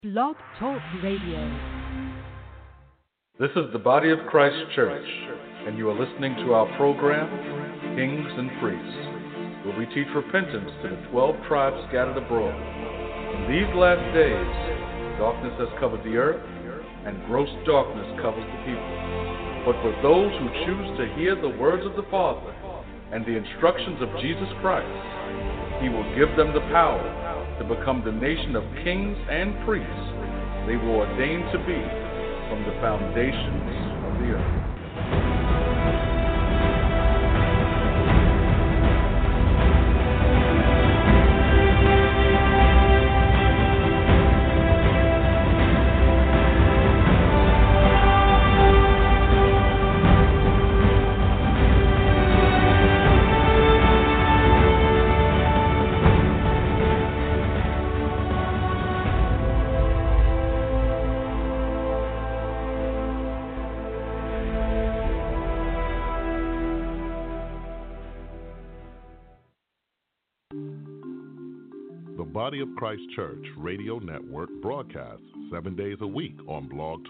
Blog Talk Radio. This is the Body of Christ Church, and you are listening to our program, Kings and Priests, where we teach repentance to the 12 tribes scattered abroad. In these last days, darkness has covered the earth, and gross darkness covers the people. But for those who choose to hear the words of the Father and the instructions of Jesus Christ, He will give them the power to become the nation of kings and priests they were ordained to be from the foundations of the earth. The Body of Christ Church Radio Network broadcasts 7 days a week on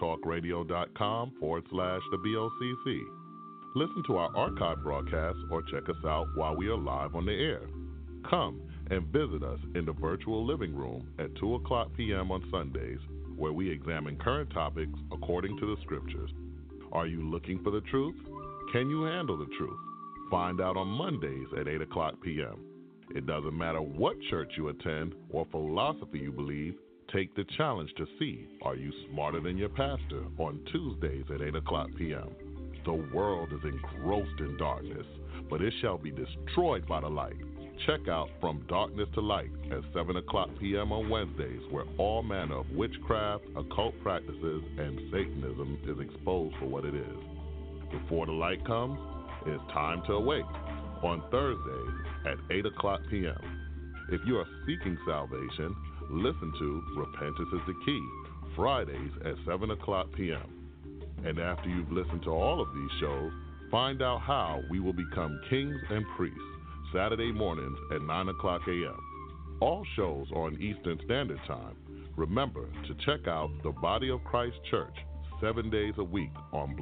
blogtalkradio.com/the BOCC. Listen to our archive broadcasts or check us out while we are live on the air. Come and visit us in the virtual living room at 2 o'clock p.m. on Sundays, where we examine current topics according to the scriptures. Are you looking for the truth? Can you handle the truth? Find out on Mondays at 8 o'clock p.m. It doesn't matter what church you attend or philosophy you believe, take the challenge to see, are you smarter than your pastor, on Tuesdays at 8 o'clock p.m. The world is engrossed in darkness, but it shall be destroyed by the light. Check out From Darkness to Light at 7 o'clock p.m. on Wednesdays, where all manner of witchcraft, occult practices, and Satanism is exposed for what it is. Before the light comes, it's time to awake on Thursdays at 8 o'clock p.m. If you are seeking salvation, listen to Repentance is the Key, Fridays at 7 o'clock p.m. And after you've listened to all of these shows, find out how we will become kings and priests, Saturday mornings at 9 o'clock a.m. All shows are on Eastern Standard Time. Remember to check out the Body of Christ Church 7 days a week on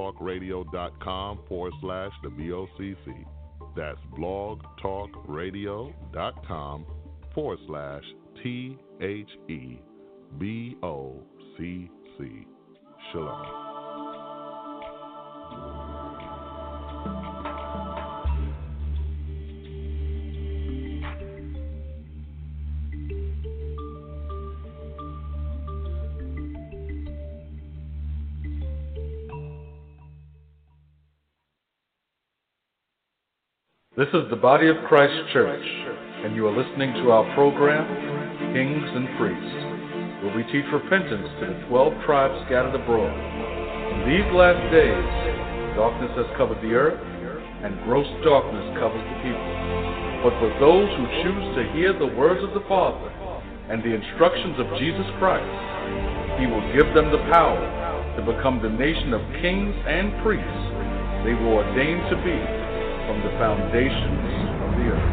blogtalkradio.com/the BOCC. That's blogtalkradio.com/THEBOCC. Shalom. This is the Body of Christ Church, and you are listening to our program, Kings and Priests, where we teach repentance to the 12 tribes scattered abroad. In these last days, darkness has covered the earth, and gross darkness covers the people. But for those who choose to hear the words of the Father and the instructions of Jesus Christ, He will give them the power to become the nation of kings and priests they were ordained to be from the foundations of the earth.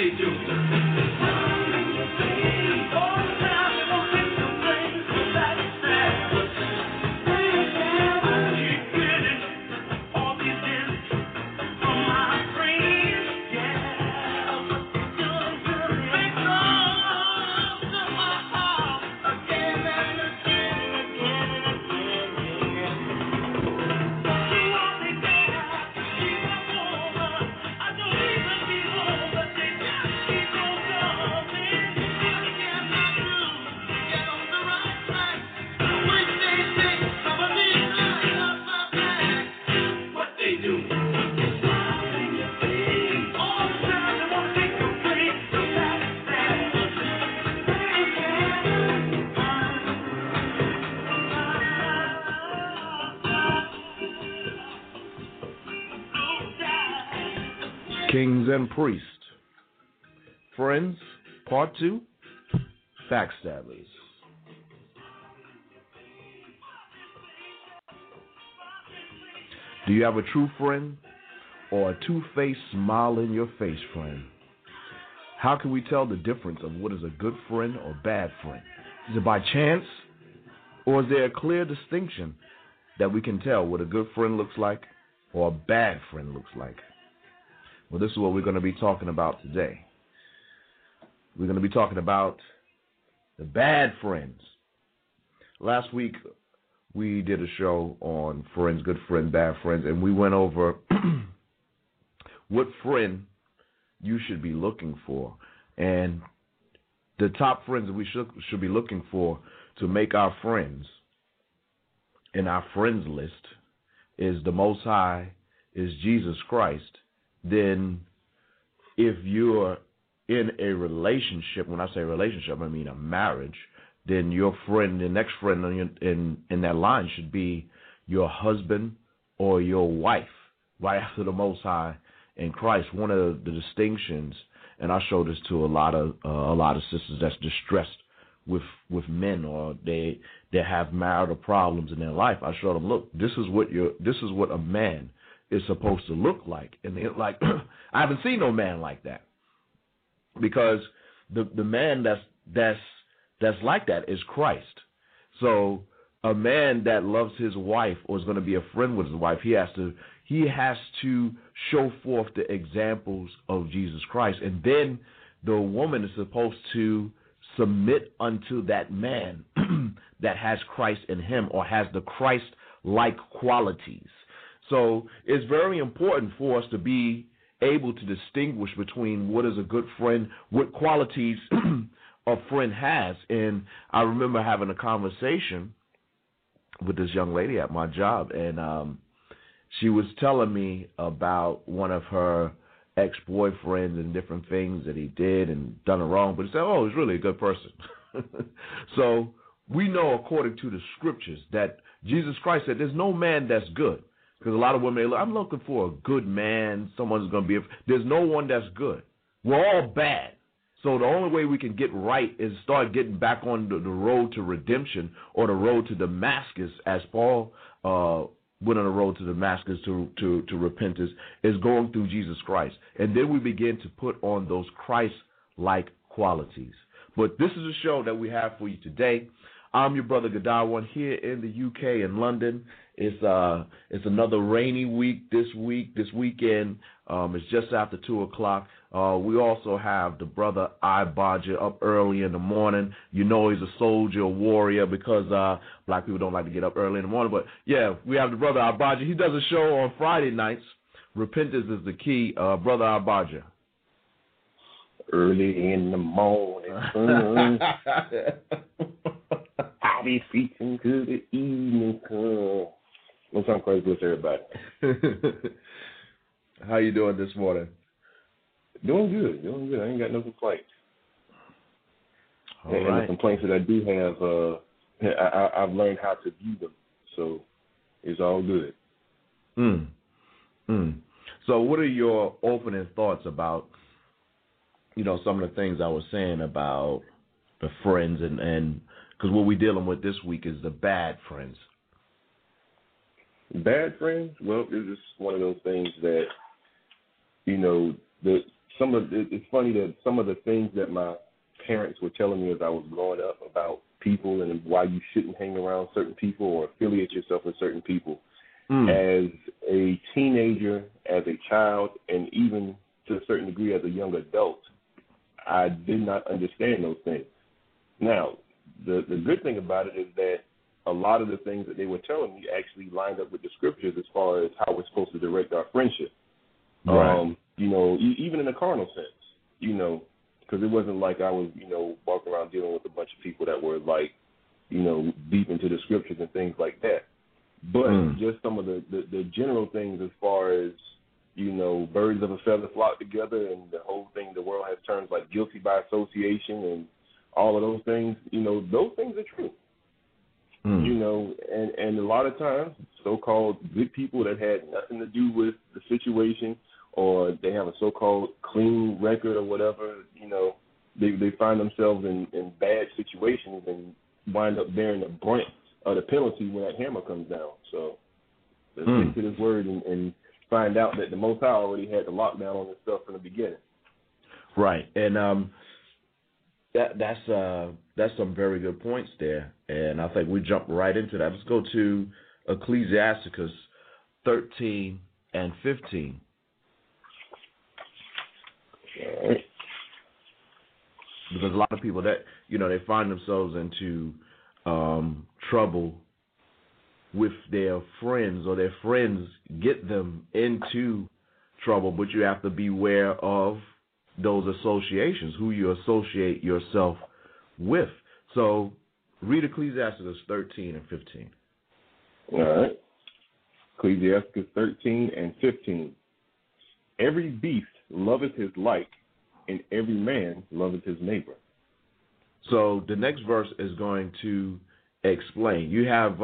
Kings and Priests. Friends, Part 2, Backstabbers. Do you have a true friend or a two-faced smile in your face friend? How can we tell the difference of what is a good friend or bad friend? Is it by chance, or is there a clear distinction that we can tell what a good friend looks like or a bad friend looks like? Well, this is what we're going to be talking about today. We're going to be talking about the bad friends. Last week, we did a show on friends, good friend, bad friends, and we went over what friend you should be looking for. And the top friends that we should be looking for to make our friends in our friends list is the Most High, is Jesus Christ. Then if you're in a relationship, when I say relationship, I mean a marriage, then your friend, the next friend in that line should be your husband or your wife, right after the Most High and Christ. One of the distinctions, and I show this to a lot of sisters that's distressed with men, or they have marital problems in their life. I show them, look, this is what a man is supposed to look like. And they're like, I haven't seen no man like that. Because the man that's like that is Christ. So a man that loves his wife or is going to be a friend with his wife, he has to show forth the examples of Jesus Christ. And then the woman is supposed to submit unto that man that has Christ in him or has the Christ-like qualities. So it's very important for us to be able to distinguish between what is a good friend, what qualities a friend has. And I remember having a conversation with this young lady at my job, and she was telling me about one of her ex-boyfriends and different things that he did and done it wrong, but he said, oh, he's really a good person. So we know according to the scriptures that Jesus Christ said there's no man that's good. Because a lot of women, I'm looking for a good man, someone who's going to be, there's no one that's good. We're all bad. So the only way we can get right is start getting back on the road to redemption, or the road to Damascus, as Paul went on the road to Damascus to repentance, is going through Jesus Christ. And then we begin to put on those Christ-like qualities. But this is a show that we have for you today. I'm your brother Gadawan here in the UK in London. It's another rainy week this weekend. It's just after 2 o'clock. We also have the brother Ibaja up early in the morning. You know he's a soldier, a warrior, because black people don't like to get up early in the morning. But yeah, we have the brother Ibaja. He does a show on Friday nights. Repentance is the key. Brother Ibaja. Early in the morning, I'll be feasting to the evening come. What's up, crazy with everybody? How you doing this morning? Doing good. I ain't got no complaints. All and right. the complaints that I do have, I've learned how to view them, so it's all good. So what are your opening thoughts about, some of the things I was saying about the friends, and because what we're dealing with this week is the bad friends. Bad friends? Well, it's just one of those things that, the it's funny that some of the things that my parents were telling me as I was growing up about people and why you shouldn't hang around certain people or affiliate yourself with certain people. As a teenager, as a child, and even to a certain degree as a young adult, I did not understand those things. Now, the good thing about it is that a lot of the things that they were telling me actually lined up with the scriptures as far as how we're supposed to direct our friendship. Right. Even in a carnal sense, because it wasn't like I was, walking around dealing with a bunch of people that were like, deep into the scriptures and things like that. But just some of the general things as far as, birds of a feather flock together and the whole thing, the world has terms like guilty by association and all of those things, those things are true. And a lot of times so-called good people that had nothing to do with the situation or they have a so-called clean record or whatever, they find themselves in bad situations and wind up bearing the brunt of the penalty when that hammer comes down. So let's stick to this word and find out that the Most High already had the lockdown on this stuff from the beginning. Right. And that's some very good points there. And I think we jump right into that. Let's go to Ecclesiasticus 13 and 15. All right. Because a lot of people that, they find themselves into trouble with their friends, or their friends get them into trouble, but you have to beware of those associations, who you associate yourself with. So read Ecclesiastes 13 and 15. All right. Ecclesiastes 13 and 15. Every beast loveth his like, and every man loveth his neighbor. So the next verse is going to explain. You have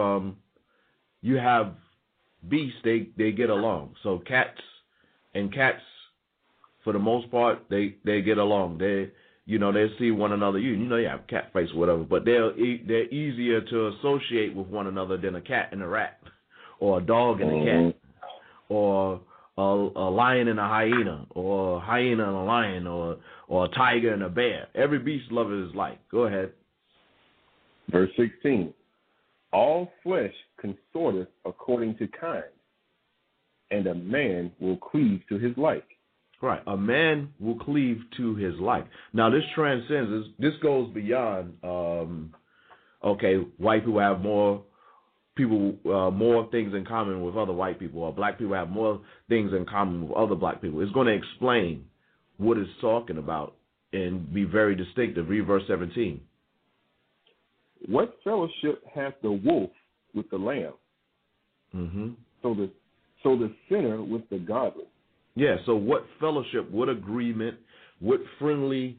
beasts, they get along. So cats, for the most part, they get along. They see one another. You have cat face or whatever, but they're easier to associate with one another than a cat and a rat, or a dog and a cat, or a lion and a hyena, or a hyena and a lion, or a tiger and a bear. Every beast loveth his like. Go ahead. Verse 16. All flesh consorteth according to kind, and a man will cleave to his like. Right. A man will cleave to his like. Now, this transcends. This goes beyond, white people have more things in common with other white people, or black people have more things in common with other black people. It's going to explain what it's talking about and be very distinctive. Read verse 17. What fellowship hath the wolf with the lamb? Mm-hmm. So the sinner with the godly. Yeah, so what fellowship, what agreement, what friendly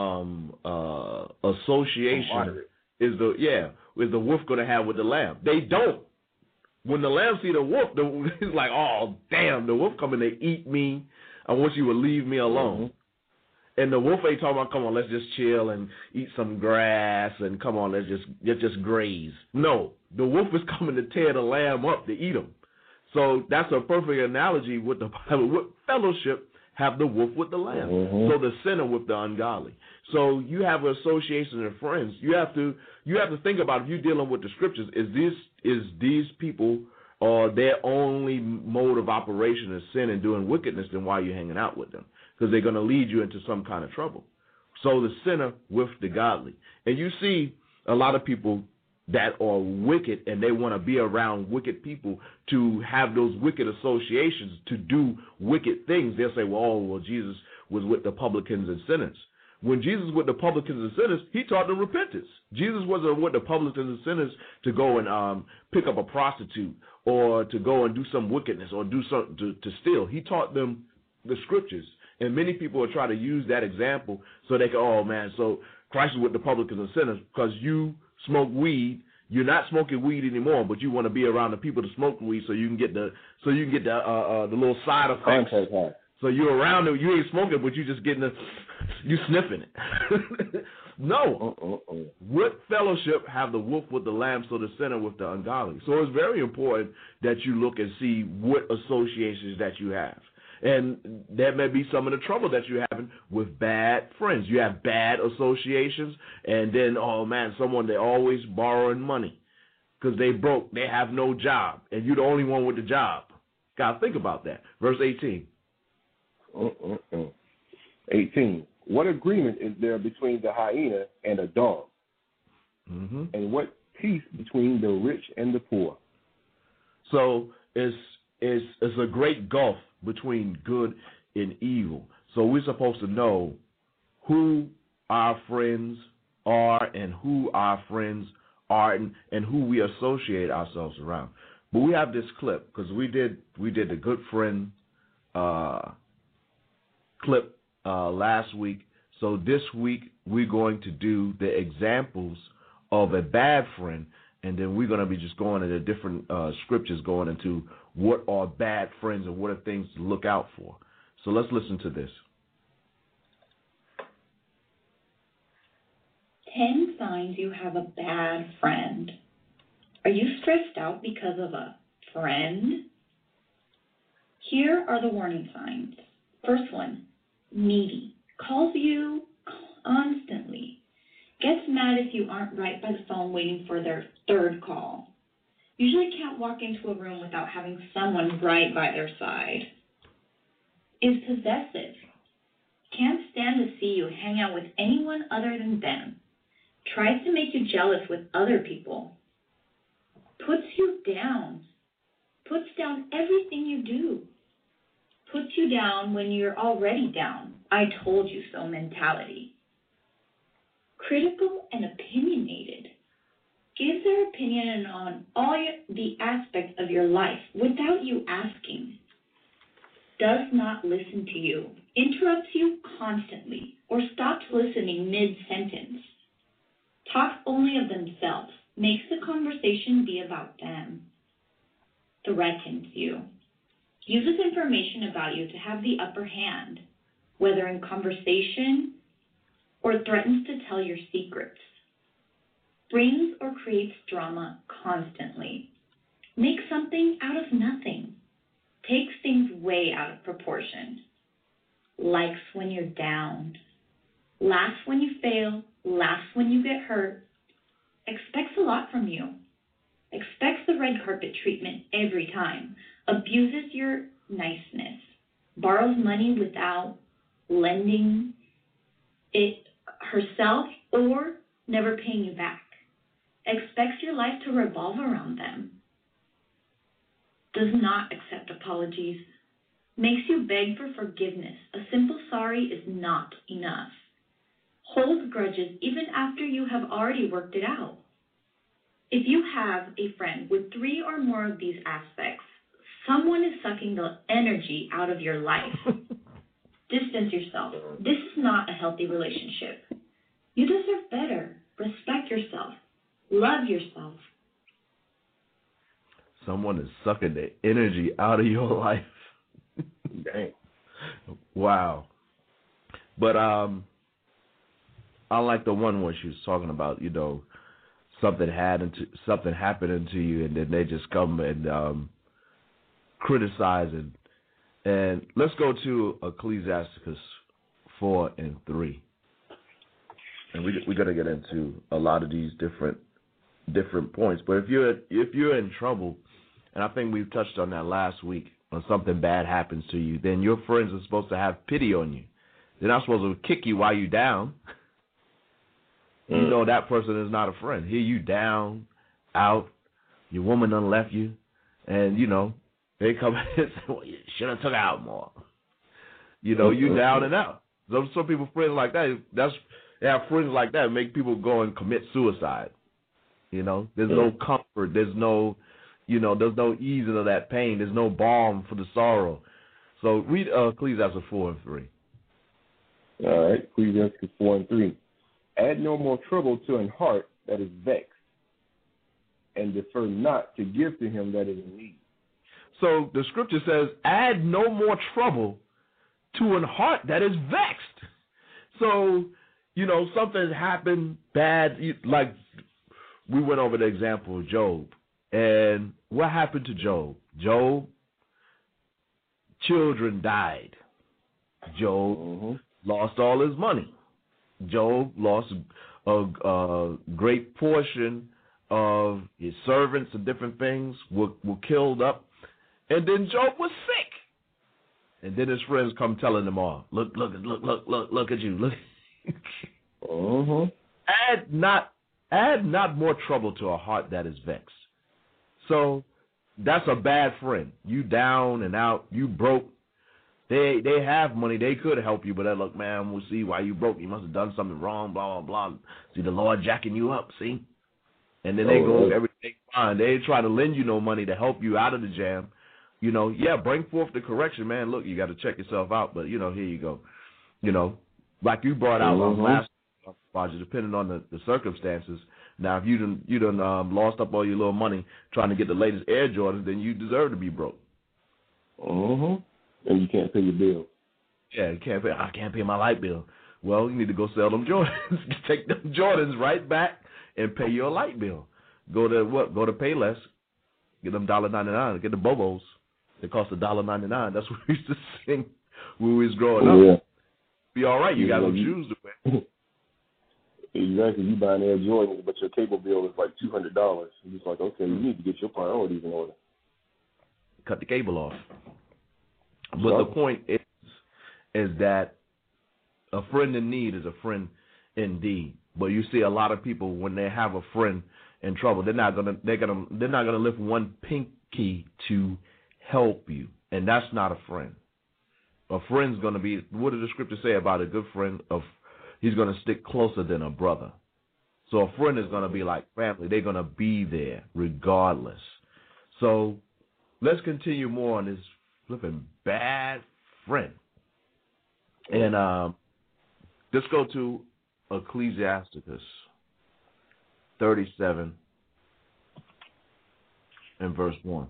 association is the wolf going to have with the lamb? They don't. When the lamb see the wolf, it's like, oh, damn, the wolf coming to eat me. I wish you would leave me alone. Mm-hmm. And the wolf ain't talking about, come on, let's just chill and eat some grass, and come on, let's just graze. No, the wolf is coming to tear the lamb up to eat him. So that's a perfect analogy with the Bible. What fellowship have the wolf with the lamb? Mm-hmm. So the sinner with the ungodly. So you have an association of friends. You have to think about, if you're dealing with the scriptures, is these people, or their only mode of operation is sin and doing wickedness, then why are you hanging out with them? Because they're going to lead you into some kind of trouble. So the sinner with the godly. And you see a lot of people that are wicked, and they want to be around wicked people to have those wicked associations to do wicked things. They'll say, well, Jesus was with the publicans and sinners. When Jesus was with the publicans and sinners, he taught them repentance. Jesus wasn't with the publicans and sinners to go and pick up a prostitute, or to go and do some wickedness, or do something to steal. He taught them the scriptures. And many people will try to use that example so they can, oh man, so Christ is with the publicans and sinners because you smoke weed. You're not smoking weed anymore, but you want to be around the people that smoke weed so you can get the little side effects. So you're around it, you ain't smoking, but you just getting you sniffing it. No. What fellowship have the wolf with the lamb, so the sinner with the ungodly? So it's very important that you look and see what associations that you have. And that may be some of the trouble that you're having with bad friends. You have bad associations, and then, oh, man, they're always borrowing money because they broke. They have no job, and you're the only one with the job. Got to think about that. Verse 18. 18. What agreement is there between the hyena and a dog? Mm-hmm. And what peace between the rich and the poor? So it's a great gulf between good and evil. So we're supposed to know who our friends are and who our friends aren't and who we associate ourselves around. But we have this clip because we did the good friend clip last week. So this week we're going to do the examples of a bad friend, and then we're going to be just going into different scriptures going into what are bad friends and what are things to look out for. So let's listen to this. 10 signs you have a bad friend. Are you stressed out because of a friend? Here are the warning signs. First one, needy. Calls you constantly. Gets mad if you aren't right by the phone waiting for their third call. Usually can't walk into a room without having someone right by their side. Is possessive. Can't stand to see you hang out with anyone other than them. Tries to make you jealous with other people. Puts you down. Puts down everything you do. Puts you down when you're already down. I told you so mentality. Critical and opinionated. Gives their opinion on all the aspects of your life without you asking. Does not listen to you. Interrupts you constantly or stops listening mid-sentence. Talks only of themselves. Makes the conversation be about them. Threatens you. Uses information about you to have the upper hand, whether in conversation or threatens to tell your secrets. Brings or creates drama constantly. Makes something out of nothing. Takes things way out of proportion. Likes when you're down. Laughs when you fail. Laughs when you get hurt. Expects a lot from you. Expects the red carpet treatment every time. Abuses your niceness. Borrows money without lending it herself or never paying you back. Expects your life to revolve around them. Does not accept apologies. Makes you beg for forgiveness. A simple sorry is not enough. Holds grudges even after you have already worked it out. If you have a friend with 3 or more of these aspects, someone is sucking the energy out of your life. Distance yourself. This is not a healthy relationship. You deserve better. Respect yourself. Love yourself. Someone is sucking the energy out of your life. Dang. Wow. But I like the one where she was talking about, something happening to you, and then they just come and criticize it. And let's go to Ecclesiasticus 4:3. And we're gonna get into a lot of these different points. But if you're in trouble, and I think we've touched on that last week, when something bad happens to you, then your friends are supposed to have pity on you. They're not supposed to kick you while you're down. You know that person is not a friend. Here you down, out, your woman done left you, and, they come and say, well, you should have took out more. You down and out. Some people, friends like that, they have friends like that make people go and commit suicide. There's no comfort. There's no, there's no easing of that pain. There's no balm for the sorrow. So read Ecclesiastes 4:3. All right, Ecclesiastes 4:3. Add no more trouble to an heart that is vexed, and defer not to give to him that is in need. So the scripture says, add no more trouble to an heart that is vexed. So, something happened bad, like we went over the example of Job. And what happened to Job? Job children died. Job lost all his money. Job lost a great portion of his servants and different things were killed up. And then Job was sick. And then his friends come telling him all, look at you. Look. Add not more trouble to a heart that is vexed. So that's a bad friend. You down and out, you broke. They have money, they could help you, but they look, man, we'll see why you broke. You must have done something wrong, blah, blah, blah. See, the Lord jacking you up, see? And then they go, everything fine. They try to lend you no money to help you out of the jam. You know, bring forth the correction, man. Look, you got to check yourself out, but, here you go. Like you brought out last project, depending on the circumstances. Now, if you done lost up all your little money trying to get the latest Air Jordans, then you deserve to be broke. And you can't pay your bill. Yeah, I can't pay my light bill. Well, you need to go sell them Jordans. Take them Jordans right back and pay your light bill. Go to Payless. Get them $1.99. Get the Bobos. They cost $1.99. That's what we used to sing when we was growing up. Yeah. Be all right. You got no shoes to wear. Exactly. You buying Air Jordans, but your cable bill is like $200. You're just like, okay, you need to get your priorities in order. Cut the cable off. But the point is that a friend in need is a friend indeed. But you see a lot of people when they have a friend in trouble, they're not gonna lift one pinky to help you, and that's not a friend. A friend's gonna be, what does the scripture say about a good friend? He's gonna stick closer than a brother. So a friend is gonna be like family. They're gonna be there regardless. So let's continue more on this flipping bad friend. And let's go to Ecclesiasticus 37 and verse 1.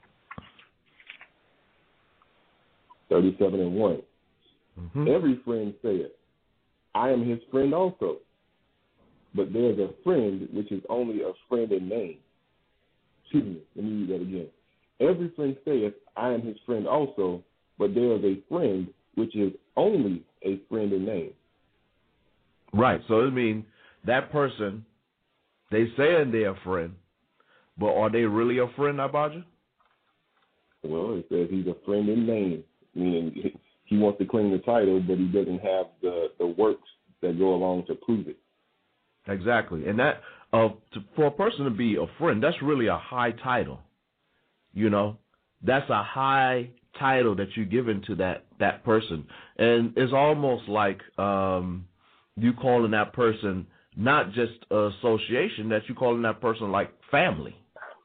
37 and 1. Every friend saith, I am his friend also. But there's a friend which is only a friend in name. Excuse me, let me read that again. Every friend saith, I am his friend also, but there is a friend which is only a friend in name. Right. So it means that person, they saying they're a friend, but are they really a friend, Abaja? Well, it says he's a friend in name, meaning he wants to claim the title, but he doesn't have the works that go along to prove it. Exactly. And that for a person to be a friend, that's really a high title. That's a high title that you're giving to that person. And it's almost like you calling that person not just an association, that you calling that person like family.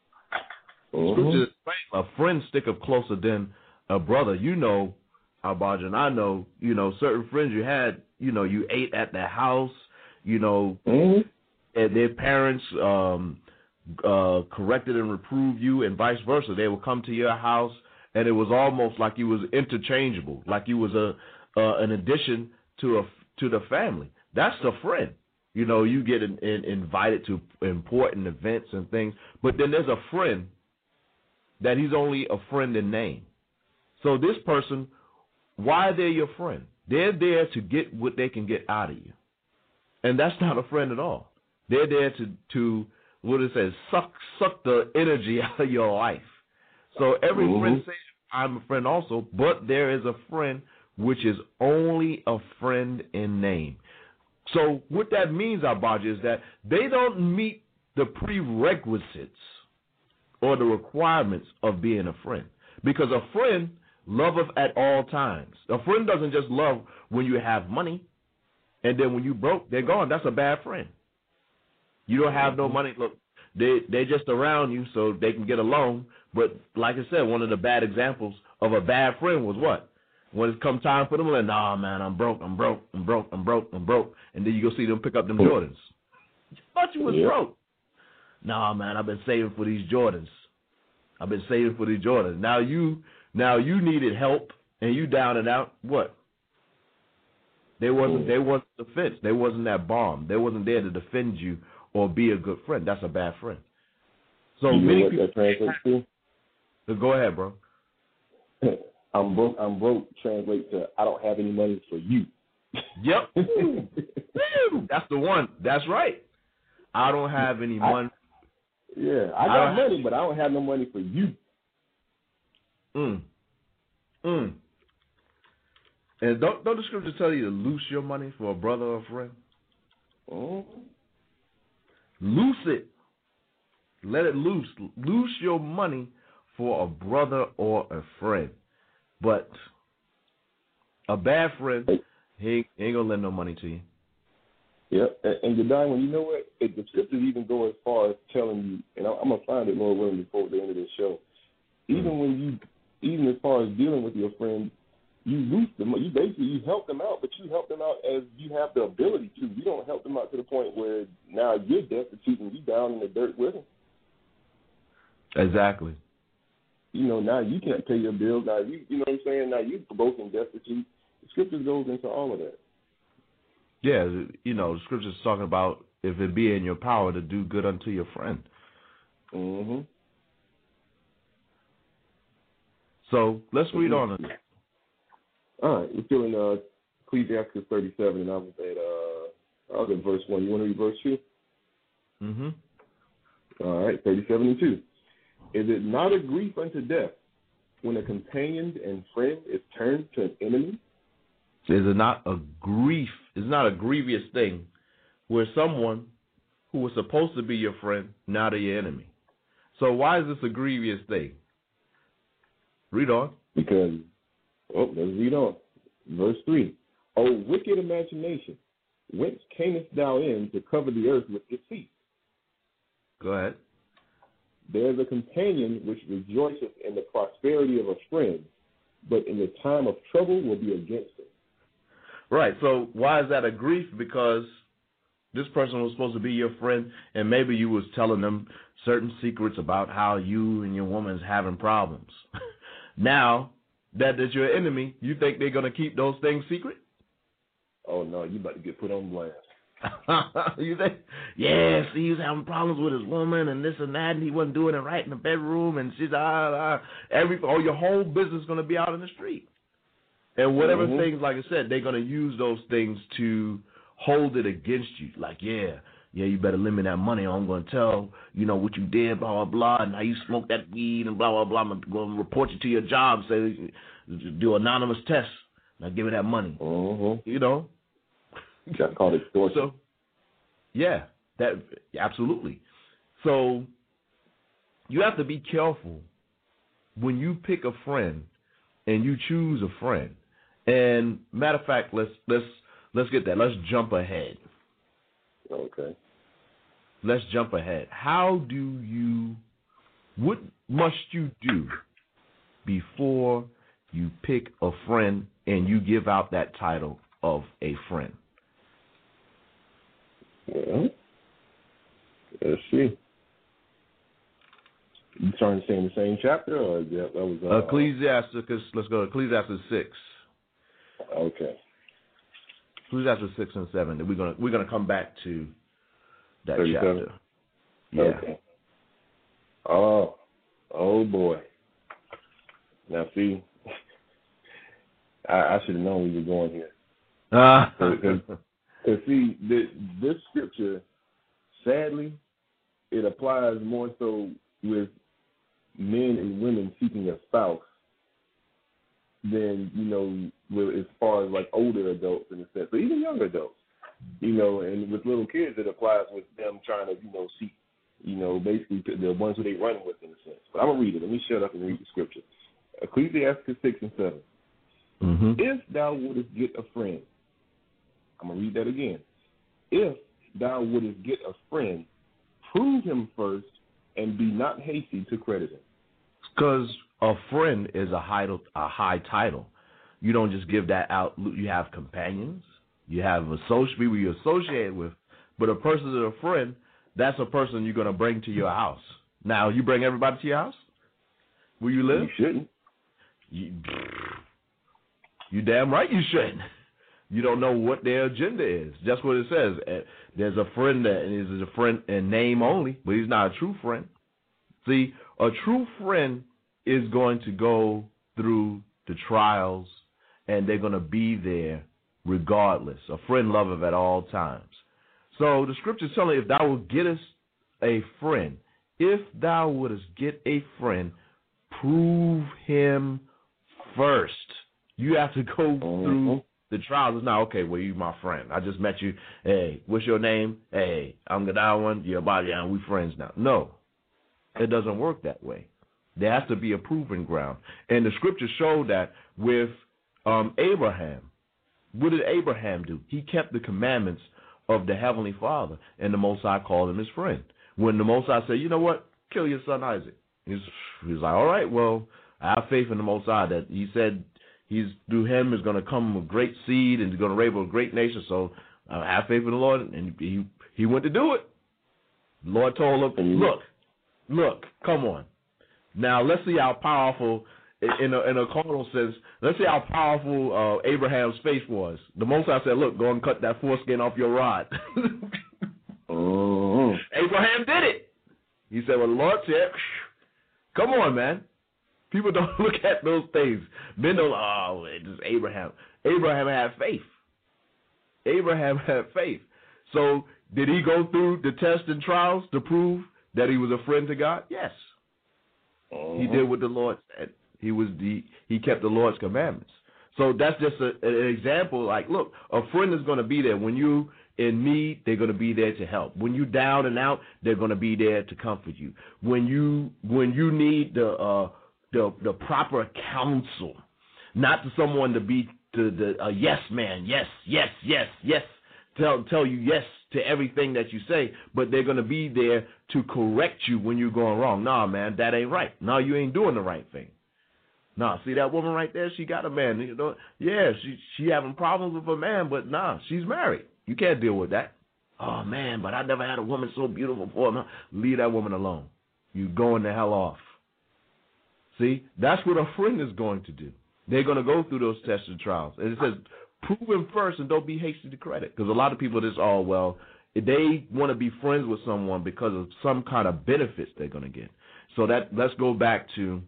A friend sticketh closer than a brother. Abaja, and I know, certain friends you had, you ate at their house, and their parents corrected and reproved you, and vice versa. They would come to your house, and it was almost like you was interchangeable, like you was an addition to the family. That's a friend. You get invited to important events and things, but then there's a friend that he's only a friend in name. So this person, why they're your friend? They're there to get what they can get out of you, and that's not a friend at all. They're there to what it says, suck the energy out of your life. So every friend says, I'm a friend also, but there is a friend which is only a friend in name. So what that means, Abaja, is that they don't meet the prerequisites or the requirements of being a friend. Because a friend loveth at all times. A friend doesn't just love when you have money, and then when you broke, they're gone. That's a bad friend. You don't have no money. Look, they're just around you so they can get along. But like I said, one of the bad examples of a bad friend was what? When it come time for them, like, nah, man, I'm broke. And then you go see them pick up them Jordans. I thought you was broke. Nah, man, I've been saving for these Jordans. Now you needed help, and you down and out. What? They wasn't the fence. They wasn't that bomb. They wasn't there to defend you or be a good friend. That's a bad friend. So you many know what people. That translates to? Go ahead, bro. I'm broke translates to I don't have any money for you. Yep. That's the one. That's right. I don't have any money. I got money, but I don't have no money for you. And don't the scripture tell you to loose your money for a brother or a friend? Loose it. Let it loose. Loose your money for a brother or a friend. But a bad friend, he ain't gonna lend no money to you. Yeah, and Gedaliah, you know what? The scriptures even go as far as telling you, and I'm gonna find it, Lord willing, before the end of this show. Even as far as dealing with your friend, you loose them. You basically help them out, but you help them out as you have the ability to. You don't help them out to the point where now you're destitute and you down in the dirt with them. Exactly. Now you can't pay your bills. Now you know what I'm saying. Now you both in destitute. The scriptures goes into all of that. Yeah, the scripture's talking about if it be in your power to do good unto your friend. Mm-hmm. So let's read on it. All right, we're still in Ecclesiastes 37, and I was at verse 1. You want to read verse 2? Mm-hmm. All right, 37 and 2. Is it not a grief unto death when a companion and friend is turned to an enemy? Is it not a grief? It's not a grievous thing where someone who was supposed to be your friend, now they're your enemy. So why is this a grievous thing? Read on. Because, let's read on. Verse 3. O wicked imagination, whence camest thou in to cover the earth with deceit? Go ahead. There is a companion which rejoiceth in the prosperity of a friend, but in the time of trouble will be against him. Right. So why is that a grief? Because this person was supposed to be your friend, and maybe you was telling them certain secrets about how you and your woman's having problems. Now that is your enemy, you think they're going to keep those things secret? Oh, no, you about to get put on blast. You think? Yeah, see, he was having problems with his woman and this and that, and he wasn't doing it right in the bedroom, and she's your whole business is going to be out in the street. And whatever things, like I said, they're going to use those things to hold it against you. Like, yeah, you better lend me that money, or I'm going to tell, what you did, blah, blah, blah, and how you smoked that weed, and blah, blah, blah. I'm going to report you to your job, say, do anonymous tests. Now give me that money. That's called extortion. So, yeah, that absolutely. So you have to be careful when you pick a friend and you choose a friend. And matter of fact, let's get that. Let's jump ahead. Okay. Let's jump ahead. What must you do before you pick a friend and you give out that title of a friend? Well, let's see. You trying to stay in the same chapter, or that was Ecclesiastes? Let's go to Ecclesiastes 6. Okay. Ecclesiastes 6 and 7. We're gonna come back to that 37? chapter. Yeah. Okay. Oh boy. Now see, I should have known we were going here. Because see, this scripture, sadly, it applies more so with men and women seeking a spouse than, as far as like older adults in a sense, but even younger adults, and with little kids, it applies with them trying to, seek, basically the ones who they run with in a sense. But I'm going to read it. Let me shut up and read the scripture. Ecclesiastes 6 and 7. Mm-hmm. If thou wouldest get a friend, I'm going to read that again. If thou wouldest get a friend, prove him first, and be not hasty to credit him. Because a friend is a high title. You don't just give that out. You have companions. You have people you associate with. But a person is a friend, that's a person you're going to bring to your house. Now, you bring everybody to your house? Where you live? You shouldn't. You damn right you shouldn't. You don't know what their agenda is. That's what it says. There's a friend that is a friend in name only, but he's not a true friend. See, a true friend is going to go through the trials, and they're going to be there regardless. A friend loveth at all times. So the scripture's telling you, if thou wilt get us a friend, if thou wouldest get a friend, prove him first. You have to go through the trials. It's not, okay, well, you my friend. I just met you. Hey, what's your name? Hey, I'm Gadawan. You're Body, and we friends now. No, it doesn't work that way. There has to be a proving ground. And the scriptures show that with Abraham. What did Abraham do? He kept the commandments of the Heavenly Father, and the Most High called him his friend. When the Most High said, you know what, kill your son Isaac. He's like, all right, well, I have faith in the Most High that he said through him is going to come a great seed and he's going to raise a great nation, so I have faith in the Lord, and he went to do it. The Lord told him, look, come on. Now, let's see how powerful, in a carnal sense, let's see how powerful Abraham's faith was. The Most High said, look, go and cut that foreskin off your rod. Abraham did it. He said, well, the Lord said, come on, man. People don't look at those things. Men don't, it's just Abraham. Abraham had faith. Abraham had faith. So did he go through the tests and trials to prove that he was a friend to God? Yes. He did what the Lord said. He kept the Lord's commandments. So that's just an example. Like, look, a friend is going to be there. When you in need, they're going to be there to help. When you down and out, they're going to be there to comfort you. When you need the proper counsel, not to someone to be a yes man, yes, tell you yes to everything that you say, but they're going to be there to correct you when you're going wrong. Nah, man, that ain't right. No, you ain't doing the right thing. Nah, see that woman right there? She got a man. You know, yeah, she having problems with her man, but nah, she's married. You can't deal with that. Oh, man, but I never had a woman so beautiful before. No, leave that woman alone. You going the hell off. See, that's what a friend is going to do. They're going to go through those tests and trials. And it says, prove him first and don't be hasty to credit. Because a lot of people just, they want to be friends with someone because of some kind of benefits they're going to get. So let's go back to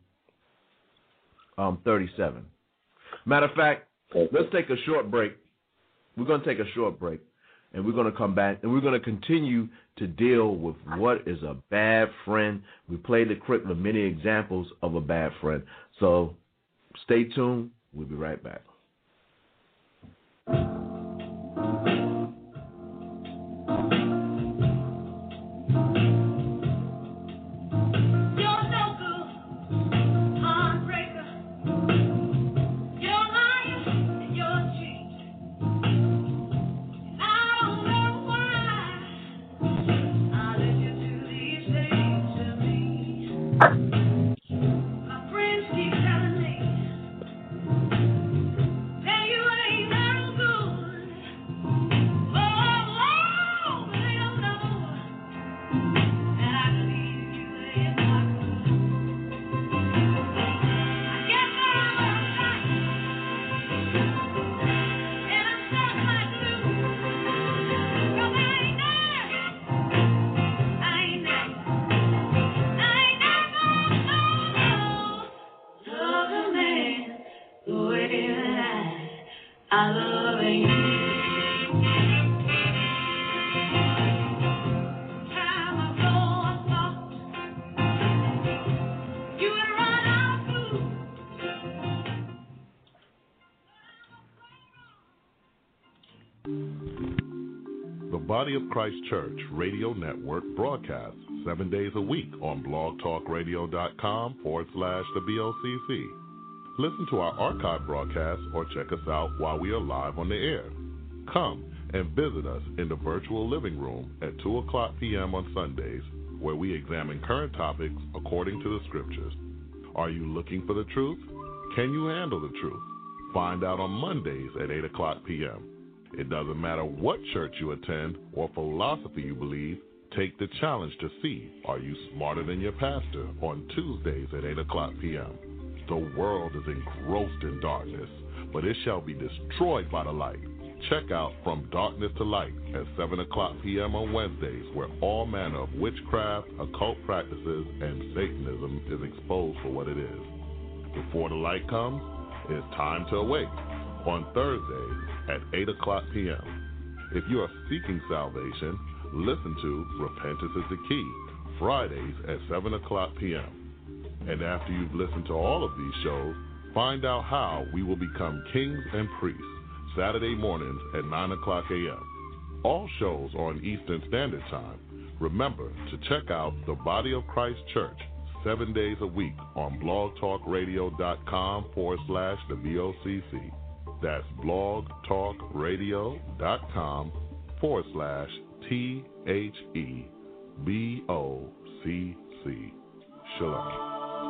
37. Matter of fact, let's take a short break. We're going to take a short break, and we're going to come back, and we're going to continue to deal with what is a bad friend. We played the clip of many examples of a bad friend. So stay tuned. We'll be right back. Body of Christ Church Radio Network broadcasts 7 days a week on blogtalkradio.com/the BOCC. Listen to our archive broadcasts or check us out while we are live on the air. Come and visit us in the virtual living room at 2 o'clock p.m. on Sundays, where we examine current topics according to the scriptures. Are you looking for the truth? Can you handle the truth? Find out on Mondays at 8 o'clock p.m. It doesn't matter what church you attend or philosophy you believe, take the challenge to see, are you smarter than your pastor, on Tuesdays at 8 o'clock p.m. The world is engrossed in darkness, but it shall be destroyed by the light. Check out From Darkness to Light at 7 o'clock p.m. on Wednesdays, where all manner of witchcraft, occult practices, and Satanism is exposed for what it is. Before the light comes, is Time to Awake on Thursdays at 8 o'clock p.m. If you are seeking salvation, listen to Repentance is the Key, Fridays at 7 o'clock p.m. And after you've listened to all of these shows, find out how we will become kings and priests, Saturday mornings at 9 o'clock a.m. All shows are on Eastern Standard Time. Remember to check out the Body of Christ Church 7 days a week on blogtalkradio.com/the VOCC. That's blogtalkradio.com/THEBOCC. Shalom.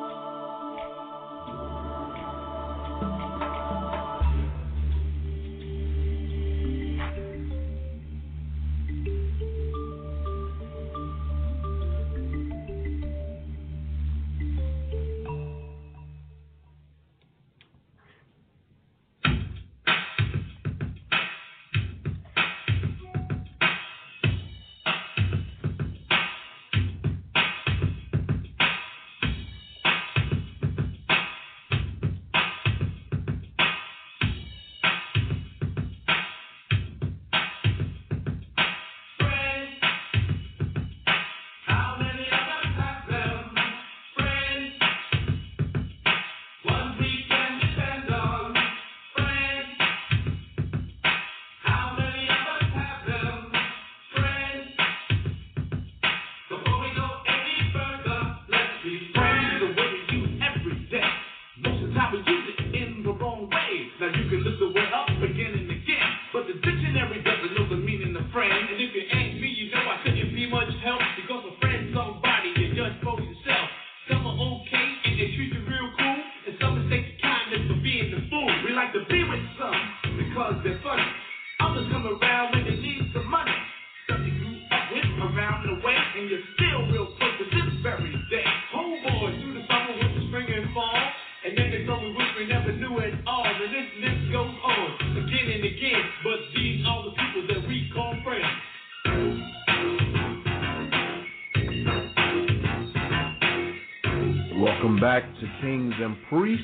Back to Kings and Priests,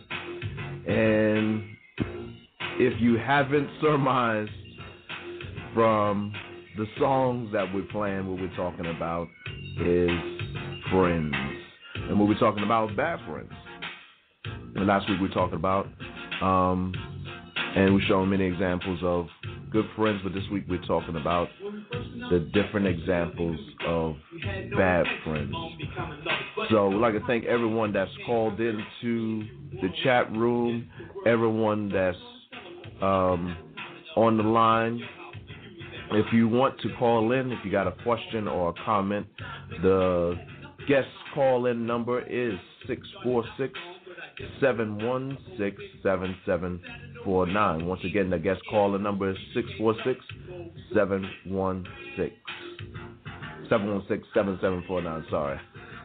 and if you haven't surmised from the songs that we're playing, what we're talking about is friends, and what we're talking about is bad friends. And last week we were talking about, and we're showing many examples of good friends, but this week we're talking about the different examples of bad friends. So we'd like to thank everyone that's called into the chat room, everyone that's on the line. If you want to call in, if you got a question or a comment, the guest call-in number is 646-716-7749. Once again, the guest call-in number is 646-716-7749. Sorry.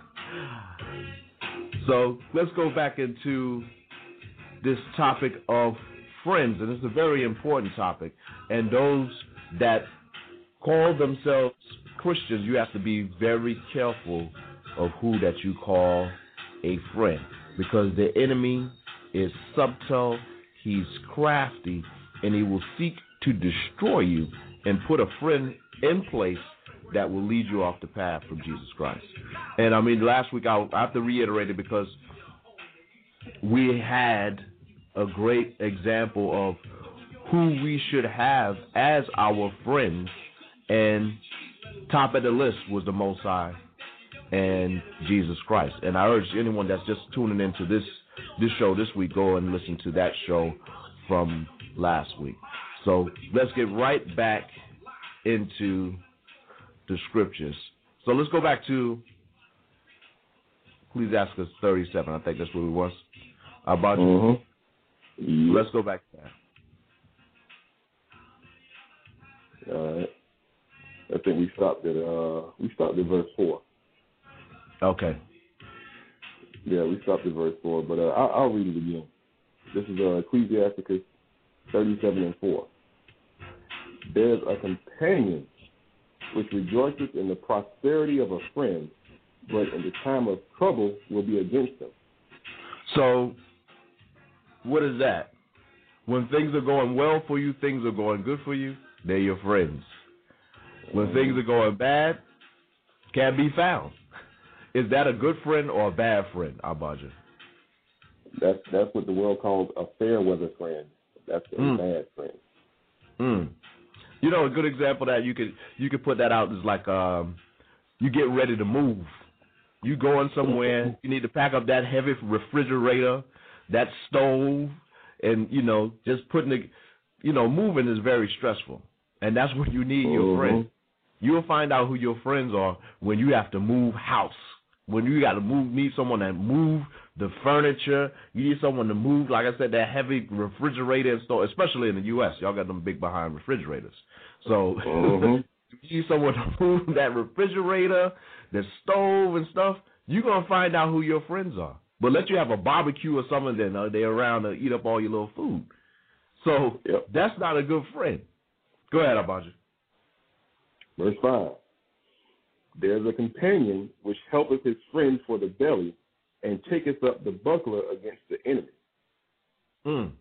So let's go back into this topic of friends, and it's a very important topic. And those that call themselves Christians, you have to be very careful of who that you call a friend, because the enemy is subtle, he's crafty, and he will seek to destroy you and put a friend in place that will lead you off the path from Jesus Christ. And I mean, last week I have to reiterate it because we had a great example of who we should have as our friends, and top of the list was the Most High and Jesus Christ. And I urge anyone that's just tuning into this show this week, go and listen to that show from last week. So let's get right back into the scriptures. So let's go back to Ecclesiastes 37. I think that's where we was. About Mm-hmm. Let's go back to that. All right. I think we stopped at verse 4. Okay. Yeah, we stopped at verse 4, but I'll read it again. This is Ecclesiastes 37:4. There's a companion which rejoices in the prosperity of a friend, but in the time of trouble will be against them. So What is that? When things are going well for you, things are going good for you, they're your friends. When things are going bad, can't be found. Is that a good friend or a bad friend, Abaja? That's what the world calls a fair weather friend. That's a bad friend. You know, a good example of that you could put that out is like you get ready to move. You going somewhere, you need to pack up that heavy refrigerator, that stove, and just putting moving is very stressful, and that's when you need your friends. You'll find out who your friends are when you have to move house. When you got to need someone to move the furniture. You need someone to move, like I said, that heavy refrigerator and stuff, especially in the U.S. Y'all got them big behind refrigerators. So you need someone to move that refrigerator, the stove and stuff. You're going to find out who your friends are. But let you have a barbecue or something, then they're around to eat up all your little food. So that's not a good friend. Go ahead, Abaja. Verse 5. There's a companion which helpeth his friend for the belly, and taketh up the buckler against the enemy.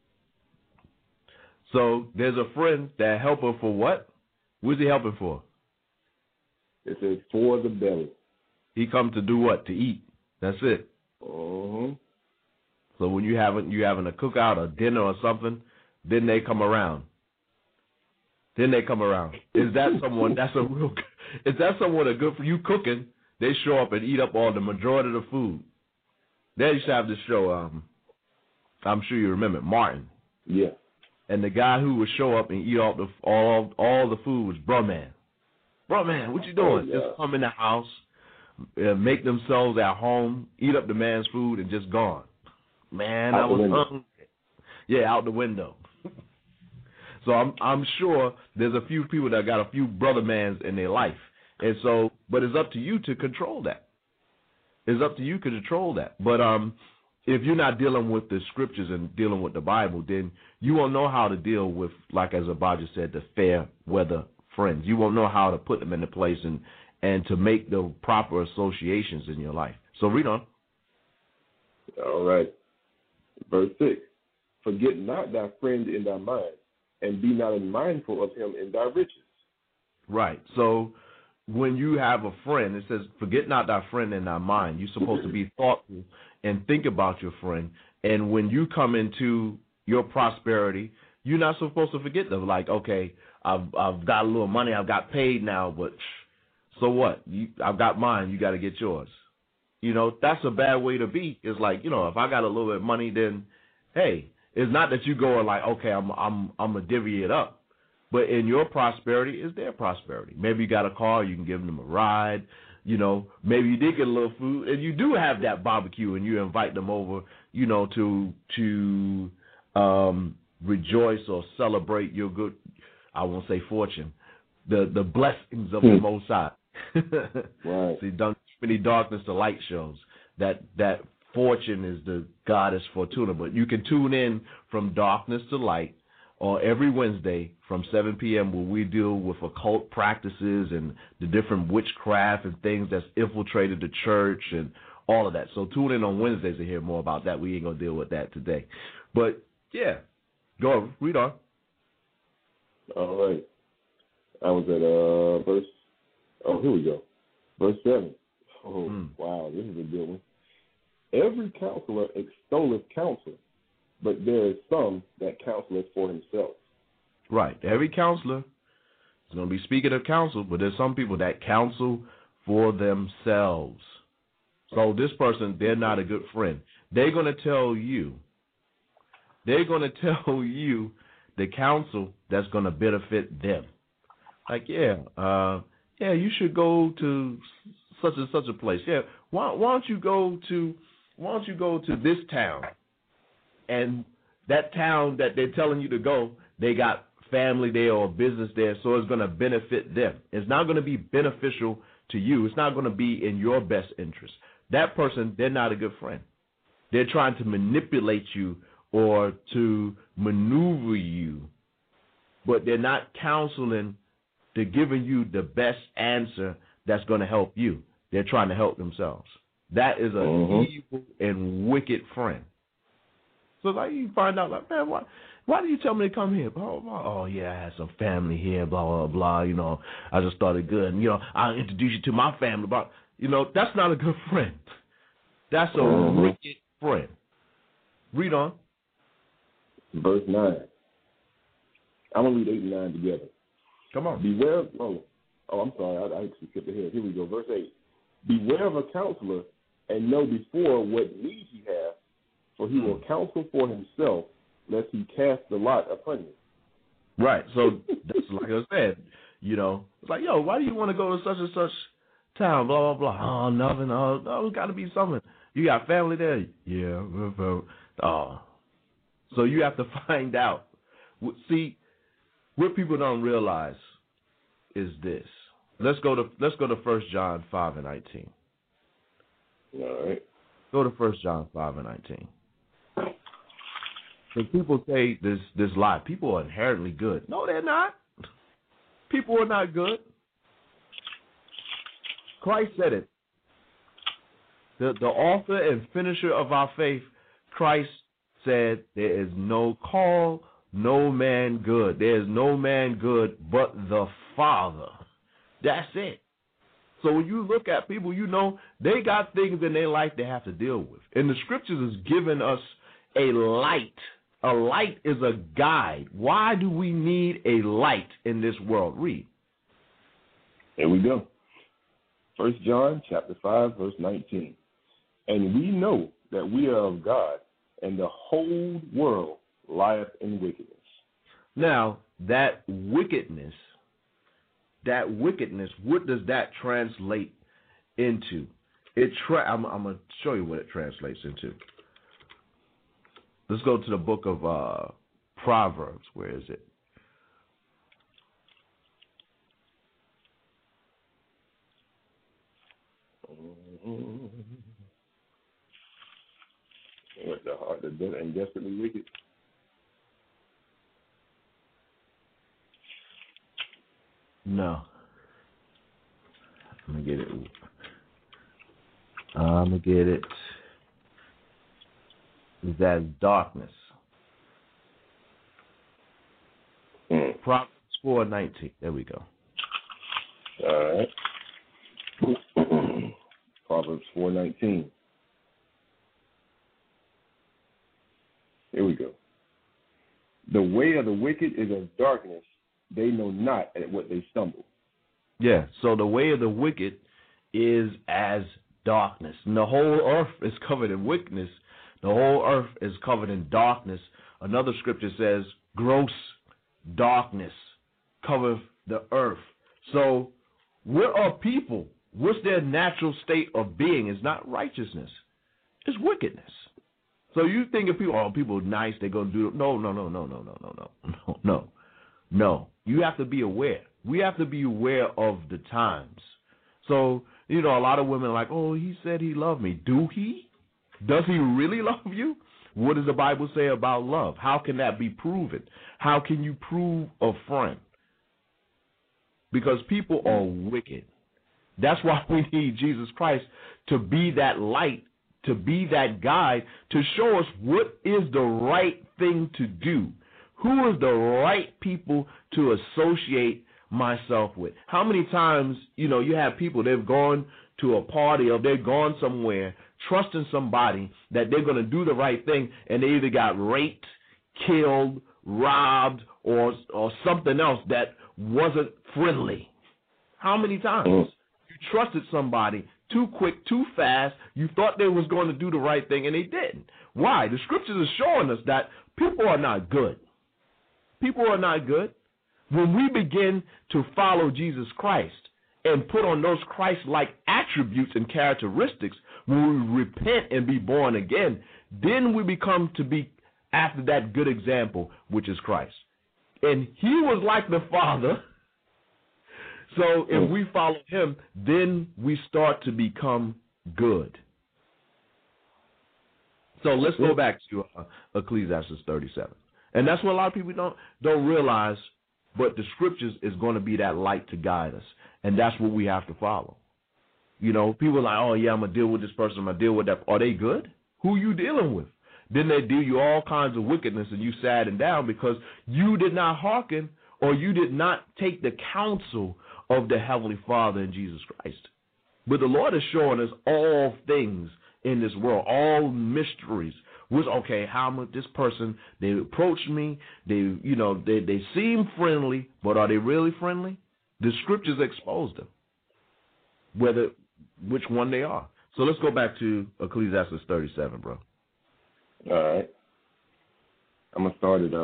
So there's a friend that helpeth for what? What's he helping for? It says for the belly. He come to do what? To eat. That's it. So when you having a cookout or dinner or something, then they come around. Is that someone that's a real? Is that someone a good for you cooking? They show up and eat up all the majority of the food. They used to have this show. I'm sure you remember Martin. Yeah. And the guy who would show up and eat all the food was Bruh Man. Bruh Man, what you doing? Just come in the house, make themselves at home, eat up the man's food, and just gone. Man, I was hungry. Yeah, out the window. So I'm sure there's a few people that got a few brother mans in their life. And so, but it's up to you to control that. But if you're not dealing with the scriptures and dealing with the Bible, then you won't know how to deal with, like as Abaja said, the fair weather friends. You won't know how to put them into place and to make the proper associations in your life. So read on. All right. Verse 6. Forget not thy friend in thy mind, and be not unmindful of him in thy riches. Right. So when you have a friend, it says, forget not thy friend in thy mind. You're supposed to be thoughtful and think about your friend. And when you come into your prosperity, you're not supposed to forget them. Like, okay, I've got a little money, I've got paid now, but so what? I've got mine, you got to get yours. That's a bad way to be. It's like, if I got a little bit of money, then, hey, it's not that you go like, okay, I'm gonna divvy it up, but in your prosperity is their prosperity. Maybe you got a car, you can give them a ride. Maybe you did get a little food, and you do have that barbecue, and you invite them over, to rejoice or celebrate your good. I won't say fortune, the blessings of the Most High. Right. See, done many darkness to light shows that fortune is the goddess Fortuna, but you can tune in from darkness to light or every Wednesday from 7 p.m. where we deal with occult practices and the different witchcraft and things that's infiltrated the church and all of that. So tune in on Wednesdays to hear more about that. We ain't going to deal with that today. But, yeah, go read on. All right. I was at here we go. Verse 7. Wow, this is a good one. Every counselor extolleth counsel, but there is some that counseleth for himself. Right. Every counselor is going to be speaking of counsel, but there's some people that counsel for themselves. So this person, they're not a good friend. They're going to tell you the counsel that's going to benefit them. Like, you should go to such and such a place. Yeah, why don't you go to this town? And that town that they're telling you to go, they got family there or business there, so it's going to benefit them. It's not going to be beneficial to you. It's not going to be in your best interest. That person, they're not a good friend. They're trying to manipulate you or to maneuver you, but they're not counseling. They're giving you the best answer that's going to help you. They're trying to help themselves. That is an evil and wicked friend. So like you find out, like, man, why did you tell me to come here? Blah, blah, blah. Oh, yeah, I had some family here, blah, blah, blah. You know, I just started good. And, you know, I'll introduce you to my family. But, you know, that's not a good friend. That's a wicked friend. Read on. Verse 9. I'm going to read 8 and 9 together. Come on. Beware. I'm sorry. I actually skipped ahead. Here we go. Verse 8. Beware of a counselor and know before what need he has, for he will counsel for himself, lest he cast the lot upon you. Right. So that's like I said, you know, it's like, yo, why do you want to go to such and such town? Blah, blah, blah. Oh, nothing. Oh, it's got to be something. You got family there? Yeah. Oh. So you have to find out. See, what people don't realize is this. Let's go to 1 John 5 and 19. All right. Go to 1 John 5 and 19. So people say this lie. People are inherently good. No, they're not. People are not good. Christ said it. The author and finisher of our faith, Christ said, there is no call, no man good. There is no man good but the Father. That's it. So when you look at people, you know they got things in their life they have to deal with. And the scriptures is giving us a light. A light is a guide. Why do we need a light in this world? Read. Here we go. 1 John chapter 5, verse 19. And we know that we are of God, and the whole world lieth in wickedness. Now, that wickedness, what does that translate into? I'm going to show you what it translates into. Let's go to the book of Proverbs. Where is it? What the heart of dead and desperately wicked? No. I'm gonna get it. That's darkness. Proverbs 4:19. There we go. All right. Proverbs 4:19. Here we go. The way of the wicked is as darkness. They know not at what they stumble. Yeah, so the way of the wicked is as darkness. And the whole earth is covered in wickedness. The whole earth is covered in darkness. Another scripture says, gross darkness covers the earth. So what are people? What's their natural state of being? Is not righteousness. It's wickedness. So you think of people, people are nice, they're going to do it. No. You have to be aware. We have to be aware of the times. So, you know, a lot of women are like, oh, he said he loved me. Do he? Does he really love you? What does the Bible say about love? How can that be proven? How can you prove a friend? Because people are wicked. That's why we need Jesus Christ to be that light, to be that guide, to show us what is the right thing to do. Who is the right people to associate myself with? How many times, you know, you have people, they've gone to a party or they've gone somewhere trusting somebody that they're going to do the right thing, and they either got raped, killed, robbed, or something else that wasn't friendly. How many times? You trusted somebody too quick, too fast. You thought they was going to do the right thing, and they didn't. Why? The scriptures are showing us that people are not good. People are not good. When we begin to follow Jesus Christ and put on those Christ-like attributes and characteristics, when we repent and be born again, then we become to be after that good example, which is Christ. And he was like the Father. So if we follow him, then we start to become good. So let's go back to Ecclesiastes 37. And that's what a lot of people don't realize, but the scriptures is going to be that light to guide us. And that's what we have to follow. You know, people are like, oh, yeah, I'm going to deal with this person, I'm going to deal with that. Are they good? Who are you dealing with? Then they do you all kinds of wickedness, and you sadden down because you did not hearken or you did not take the counsel of the Heavenly Father in Jesus Christ. But the Lord is showing us all things in this world, all mysteries. Okay, how much this person, they approach me, they seem friendly, but are they really friendly? The scriptures expose them, which one they are. So let's go back to Ecclesiastes 37, bro. All right. I'm going to start at,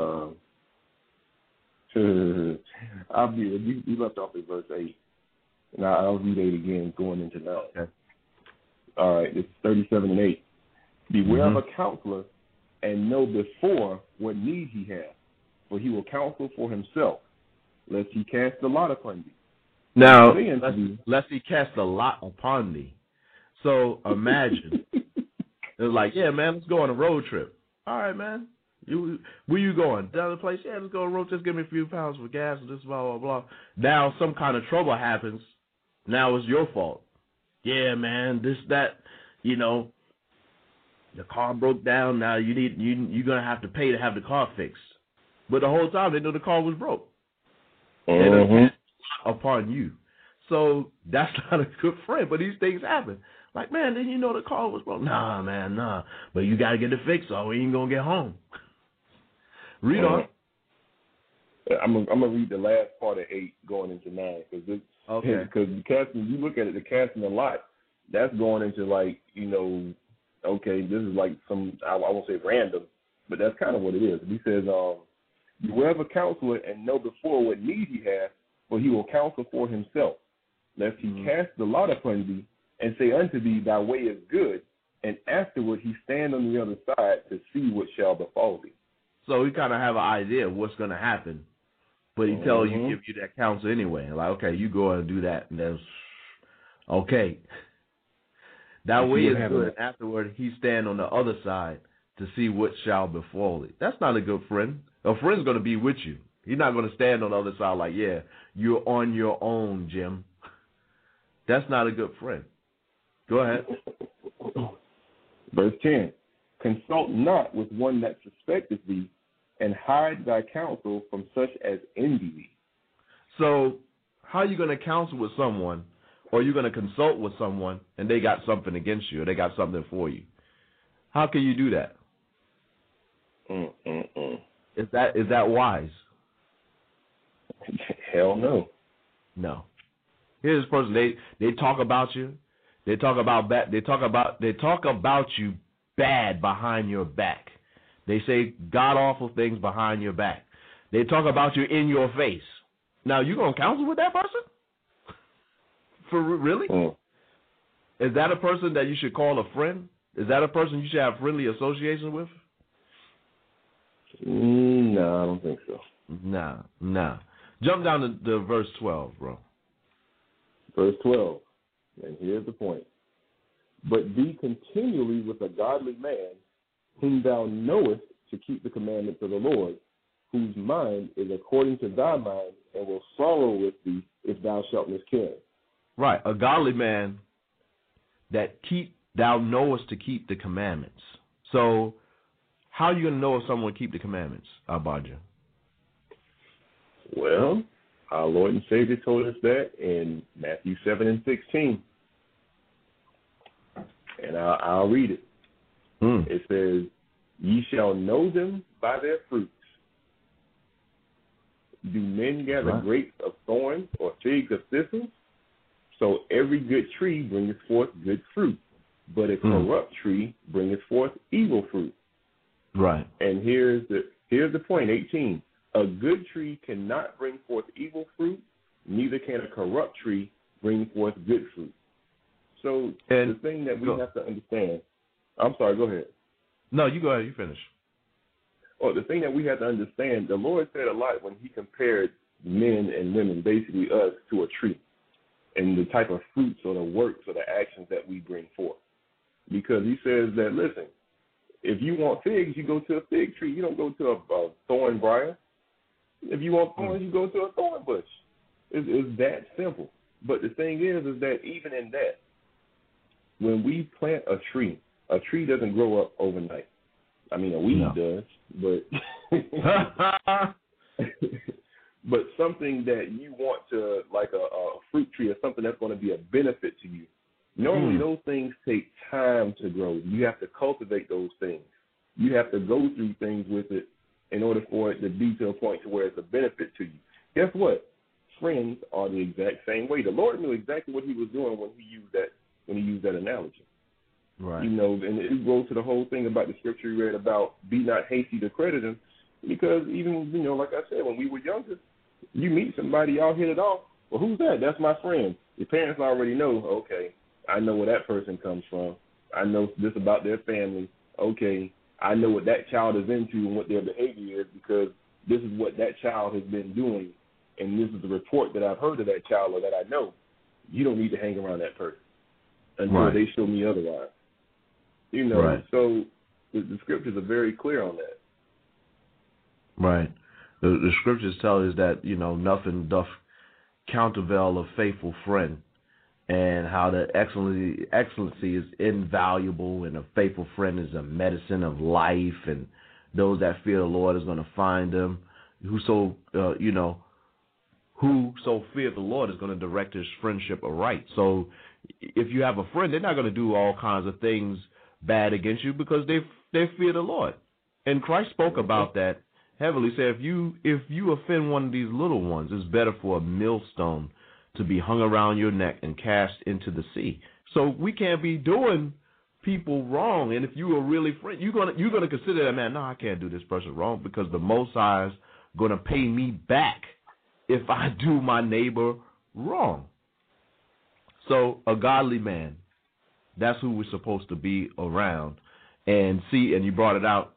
you left off at verse 8. And I'll read 8 again going into 9. Okay. All right, it's 37 and 8. Beware of a counselor and know before what need he has, for he will counsel for himself, lest he cast the lot upon thee. Now, lest he cast the lot upon thee. So imagine. It's like, yeah, man, let's go on a road trip. All right, man. Where you going? Down the place? Yeah, let's go on a road trip. Just give me a few pounds for gas and this, blah, blah, blah. Now some kind of trouble happens. Now it's your fault. Yeah, man, this, that, the car broke down. Now you're going to have to pay to have the car fixed. But the whole time they knew the car was broke. And upon you. So that's not a good friend, but these things happen. Like, man, then the car was broke. Nah, man, nah. But you got to get it fixed or we ain't going to get home. Read on. I'm going to read the last part of 8 going into 9. Because you look at it, the casting a lot, that's going into like, okay, this is like some, I won't say random, but that's kind of what it is. He says, beware of a counselor and know before what need he has, for he will counsel for himself, lest he cast the lot upon thee and say unto thee, thy way is good, and afterward he stand on the other side to see what shall befall thee. So he kind of have an idea of what's going to happen, but he tells you, give you that counsel anyway. Like, okay, you go and do that, and that's okay. That way is good. Afterward, he stand on the other side to see what shall befall thee. That's not a good friend. A friend's going to be with you. He's not going to stand on the other side like, yeah, you're on your own, Jim. That's not a good friend. Go ahead. Verse 10, consult not with one that suspecteth thee, and hide thy counsel from such as envy thee. So how are you going to counsel with someone, or you're going to consult with someone, and they got something against you, or they got something for you? How can you do that? Is that wise? Hell no. No. Here's this person. They talk about you. They talk about you bad behind your back. They say god awful things behind your back. They talk about you in your face. Now you gonna counsel with that person? For really? Is that a person that you should call a friend? Is that a person you should have friendly association with? No, I don't think so. Nah. Jump down to verse 12, bro. Verse 12, and here's the point. But be continually with a godly man, whom thou knowest to keep the commandments of the Lord, whose mind is according to thy mind, and will sorrow with thee if thou shalt miscarry. Right, a godly man that thou knowest to keep the commandments. So how are you going to know if someone keep the commandments, Abadja? Well, our Lord and Savior told us that in Matthew 7 and 16. And I'll read it. It says, ye shall know them by their fruits. Do men gather grapes of thorns or figs of thistles? So every good tree bringeth forth good fruit, but a corrupt tree bringeth forth evil fruit. Right. And here's the point, 18. A good tree cannot bring forth evil fruit, neither can a corrupt tree bring forth good fruit. So the thing that we have to understand, I'm sorry, go ahead. No, you go ahead, you finish. Well, the thing that we have to understand, the Lord said a lot when he compared men and women, basically us, to a tree and the type of fruits or the works or the actions that we bring forth. Because he says that, listen, if you want figs, you go to a fig tree. You don't go to a thorn briar. If you want thorns, you go to a thorn bush. It's that simple. But the thing is that even in that, when we plant a tree doesn't grow up overnight. I mean, a weed does, but something that you want to, like a fruit tree or something that's going to be a benefit to you. Normally, those things take time to grow. You have to cultivate those things. You have to go through things with it in order for it to be to a point to where it's a benefit to you. Guess what? Friends are the exact same way. The Lord knew exactly what he was doing when he used that analogy. Right. You know, and it goes to the whole thing about the scripture you read about be not hasty to credit him, because even, you know, like I said, when we were younger, you meet somebody, y'all hit it off. Well, who's that? That's my friend. Your parents already know, okay, I know where that person comes from. I know this about their family. Okay, I know what that child is into and what their behavior is, because this is what that child has been doing, and this is the report that I've heard of that child or that I know. You don't need to hang around that person until they show me otherwise. You know, so the scriptures are very clear on that. Right. The scriptures tell us that, you know, nothing doth countervail a faithful friend, and how the excellency is invaluable, and a faithful friend is a medicine of life, and those that fear the Lord is going to find them. Who so fear the Lord is going to direct his friendship aright. So if you have a friend, they're not going to do all kinds of things bad against you, because they fear the Lord. And Christ spoke about that heavily. Said if you offend one of these little ones, it's better for a millstone to be hung around your neck and cast into the sea. So we can't be doing people wrong. And if you are really friend, you're gonna consider that, man, no, I can't do this person wrong, because the Most High is gonna pay me back if I do my neighbor wrong. So a godly man, that's who we're supposed to be around. And see, and you brought it out,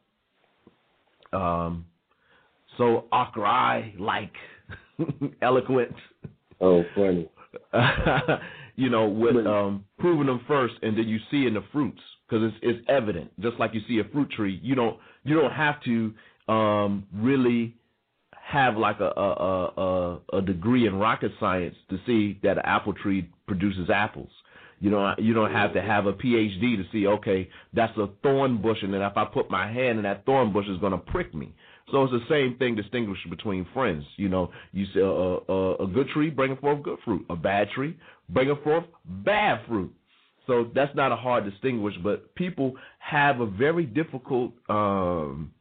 so Akrai, like, eloquent. Oh, funny. You know, with proving them first, and then you see in the fruits, because it's evident. Just like you see a fruit tree, you don't have to really have like a degree in rocket science to see that an apple tree produces apples. You don't have to have a PhD to see, okay, that's a thorn bush, and then if I put my hand in that thorn bush, it's going to prick me. So it's the same thing distinguished between friends. You know, you say a good tree bringing forth good fruit, a bad tree bringing forth bad fruit. So that's not a hard distinguish, but people have a very difficult time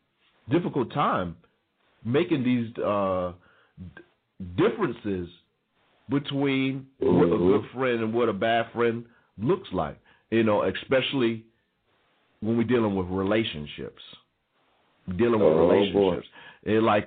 making these differences between what a good friend and what a bad friend looks like. You know, especially when we're dealing with relationships. It's like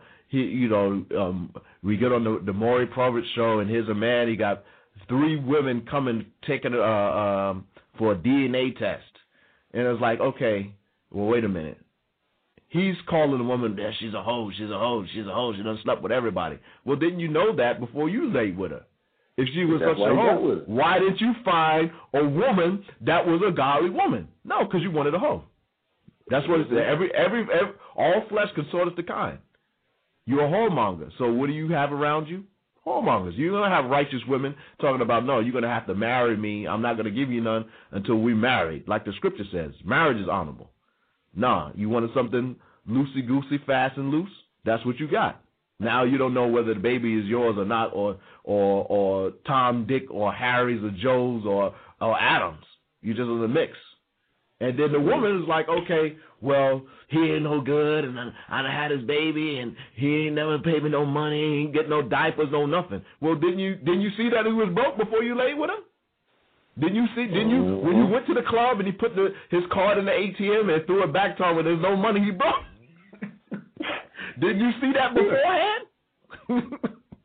we get on the Maury Povich show, and here's a man, he got 3 women coming taking for a DNA test, and it's like, okay, well, wait a minute. He's calling the woman that she's a hoe, she done slept with everybody. Well, didn't you know that before you laid with her? If she was such a hoe, why didn't you find a woman that was a godly woman? No, because you wanted a hoe. That's what it said. Every all flesh consorteth to kind. You're a whoremonger. So what do you have around you? Whoremongers. You're going to have righteous women talking about, no, you're going to have to marry me. I'm not going to give you none until we marry. Like the scripture says, marriage is honorable. Nah, you wanted something loosey-goosey, fast and loose? That's what you got. Now you don't know whether the baby is yours or not, or Tom, Dick, or Harry's, or Joe's, or Adam's. You just in the mix. And then the woman is like, okay, well, he ain't no good, and I done had his baby, and he ain't never paid me no money, he ain't get no diapers, no nothing. Well, didn't you see that he was broke before you laid with him? Didn't you when you went to the club and he put his card in the ATM and threw it back to him when there's no money, he broke? Didn't you see that beforehand?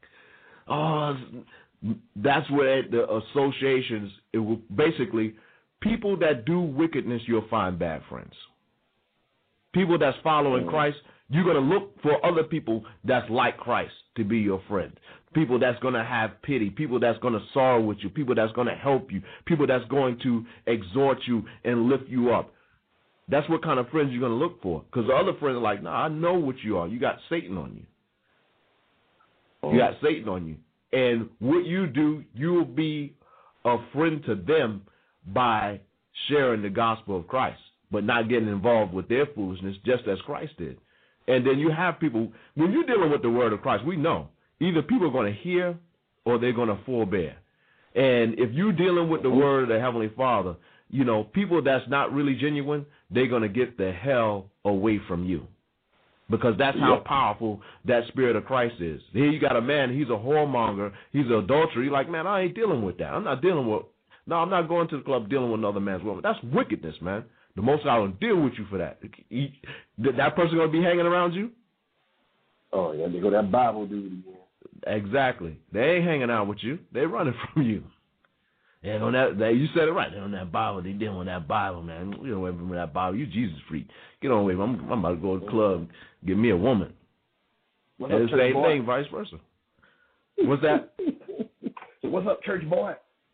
That's where the associations, it will basically, people that do wickedness, you'll find bad friends. People that's following Christ, you're going to look for other people that's like Christ to be your friend. People that's going to have pity, people that's going to sorrow with you, people that's going to help you, people that's going to exhort you and lift you up. That's what kind of friends you're going to look for. Because the other friends are like, nah, I know what you are. You got Satan on you. You got Satan on you. And what you do, you'll be a friend to them by sharing the gospel of Christ. but not getting involved with their foolishness just as Christ did. And then you have people, when you're dealing with the word of Christ, we know either people are going to hear or they're going to forbear. And if you're dealing with the word of the Heavenly Father, you know, people that's not really genuine, they're going to get the hell away from you. Because that's how powerful that Spirit of Christ is. Here you got a man, he's a whoremonger, he's an adulterer. He's like, man, I ain't dealing with that. I'm not going to the club dealing with another man's woman. That's wickedness, man. The Most High will deal with you for that. That person going to be hanging around you? Oh, yeah, they go that Bible dude again. Exactly. They ain't hanging out with you. They running from you. And on that, you said it right. They're on that Bible. They dealing with that Bible, man. You don't away from that Bible. You Jesus freak. Get on away. I'm about to go to the club, get me a woman. What's and up, the same boy? thing, vice versa. What's that? So what's up, church boy?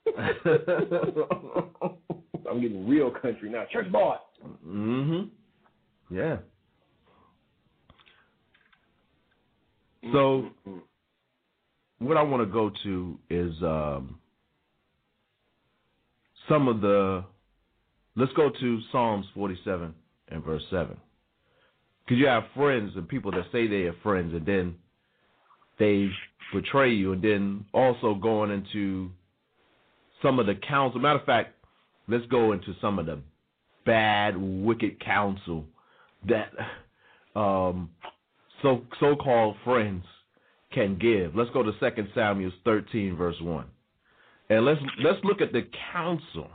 I'm getting real country now. Church boy. Mm-hmm. Yeah. So what I want to go to is some of the, let's go to Psalms 47 and verse 7. Because you have friends and people that say they are friends and then they betray you, and then also going into some of the counsel. Matter of fact, let's go into some of the bad, wicked counsel that so-called friends can give. Let's go to 2 Samuel 13, verse 1. And let's look at the counsel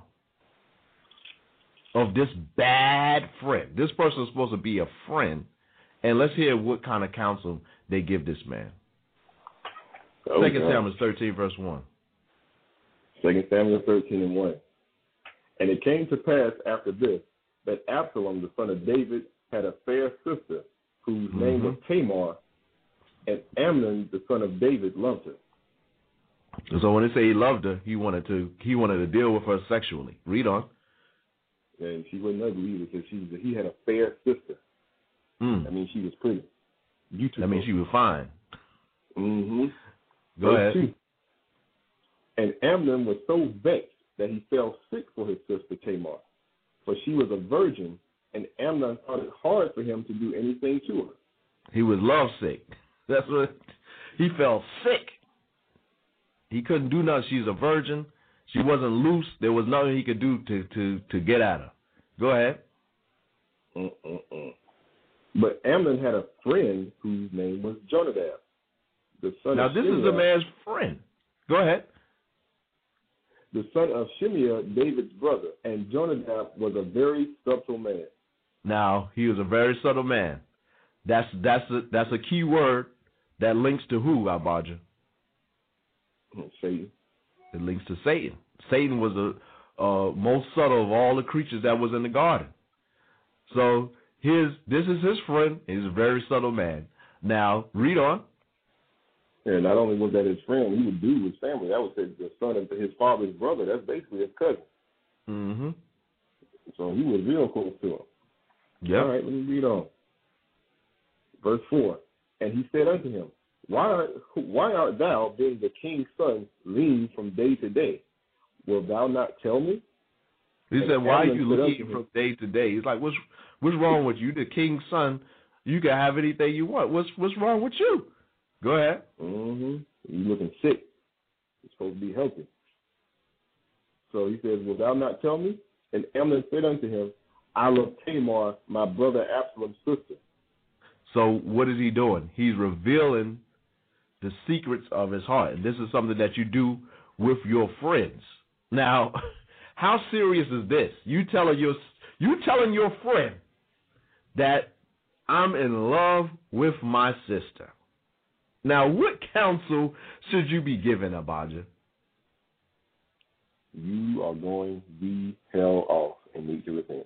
of this bad friend. This person is supposed to be a friend, and let's hear what kind of counsel they give this man. 2 Samuel 13, verse 1. 2 Samuel 13 and 1. And it came to pass after this that Absalom, the son of David, had a fair sister whose name was Tamar, and Amnon, the son of David, loved her. So when they say he loved her, he wanted to deal with her sexually. Read on. And she wasn't ugly either, because he had a fair sister. I mean, she was pretty. Beautiful. That means she was fine. Mm-hmm. Go ahead. 2. And Amnon was so vexed that he fell sick for his sister Tamar, for she was a virgin, and Amnon thought it hard for him to do anything to her. He was lovesick. That's what he fell sick. He couldn't do nothing. She's a virgin. She wasn't loose. There was nothing he could do to get at her. Go ahead. But Amnon had a friend whose name was Jonadab, the son now of this Shimeah. Is a man's friend. Go ahead. The son of Shimeah, David's brother, and Jonadab was a very subtle man. Now he was a very subtle man. That's a key word that links to who, Abaja? Satan. It links to Satan. Satan was the most subtle of all the creatures that was in the garden. So this is his friend. He's a very subtle man. Now, read on. And not only was that his friend, he would do his family. That was the son of his father's brother. That's basically his cousin. Mm-hmm. So he was real close to him. Yeah. All right, let me read on. Verse 4. And he said unto him, Why art thou, being the king's son, lean from day to day? Wilt thou not tell me? He said, why are you lean from day to day? He's like, what's wrong with you? The king's son, you can have anything you want. What's wrong with you? Go ahead. Mm-hmm. You looking sick. You're supposed to be healthy. So he says, Wilt thou not tell me? And Amnon said unto him, I love Tamar, my brother Absalom's sister. So what is he doing? He's revealing the secrets of his heart. And this is something that you do with your friends. Now, how serious is this? You telling your friend that I'm in love with my sister. Now, what counsel should you be giving, Abaja? You are going the hell off and need to repent.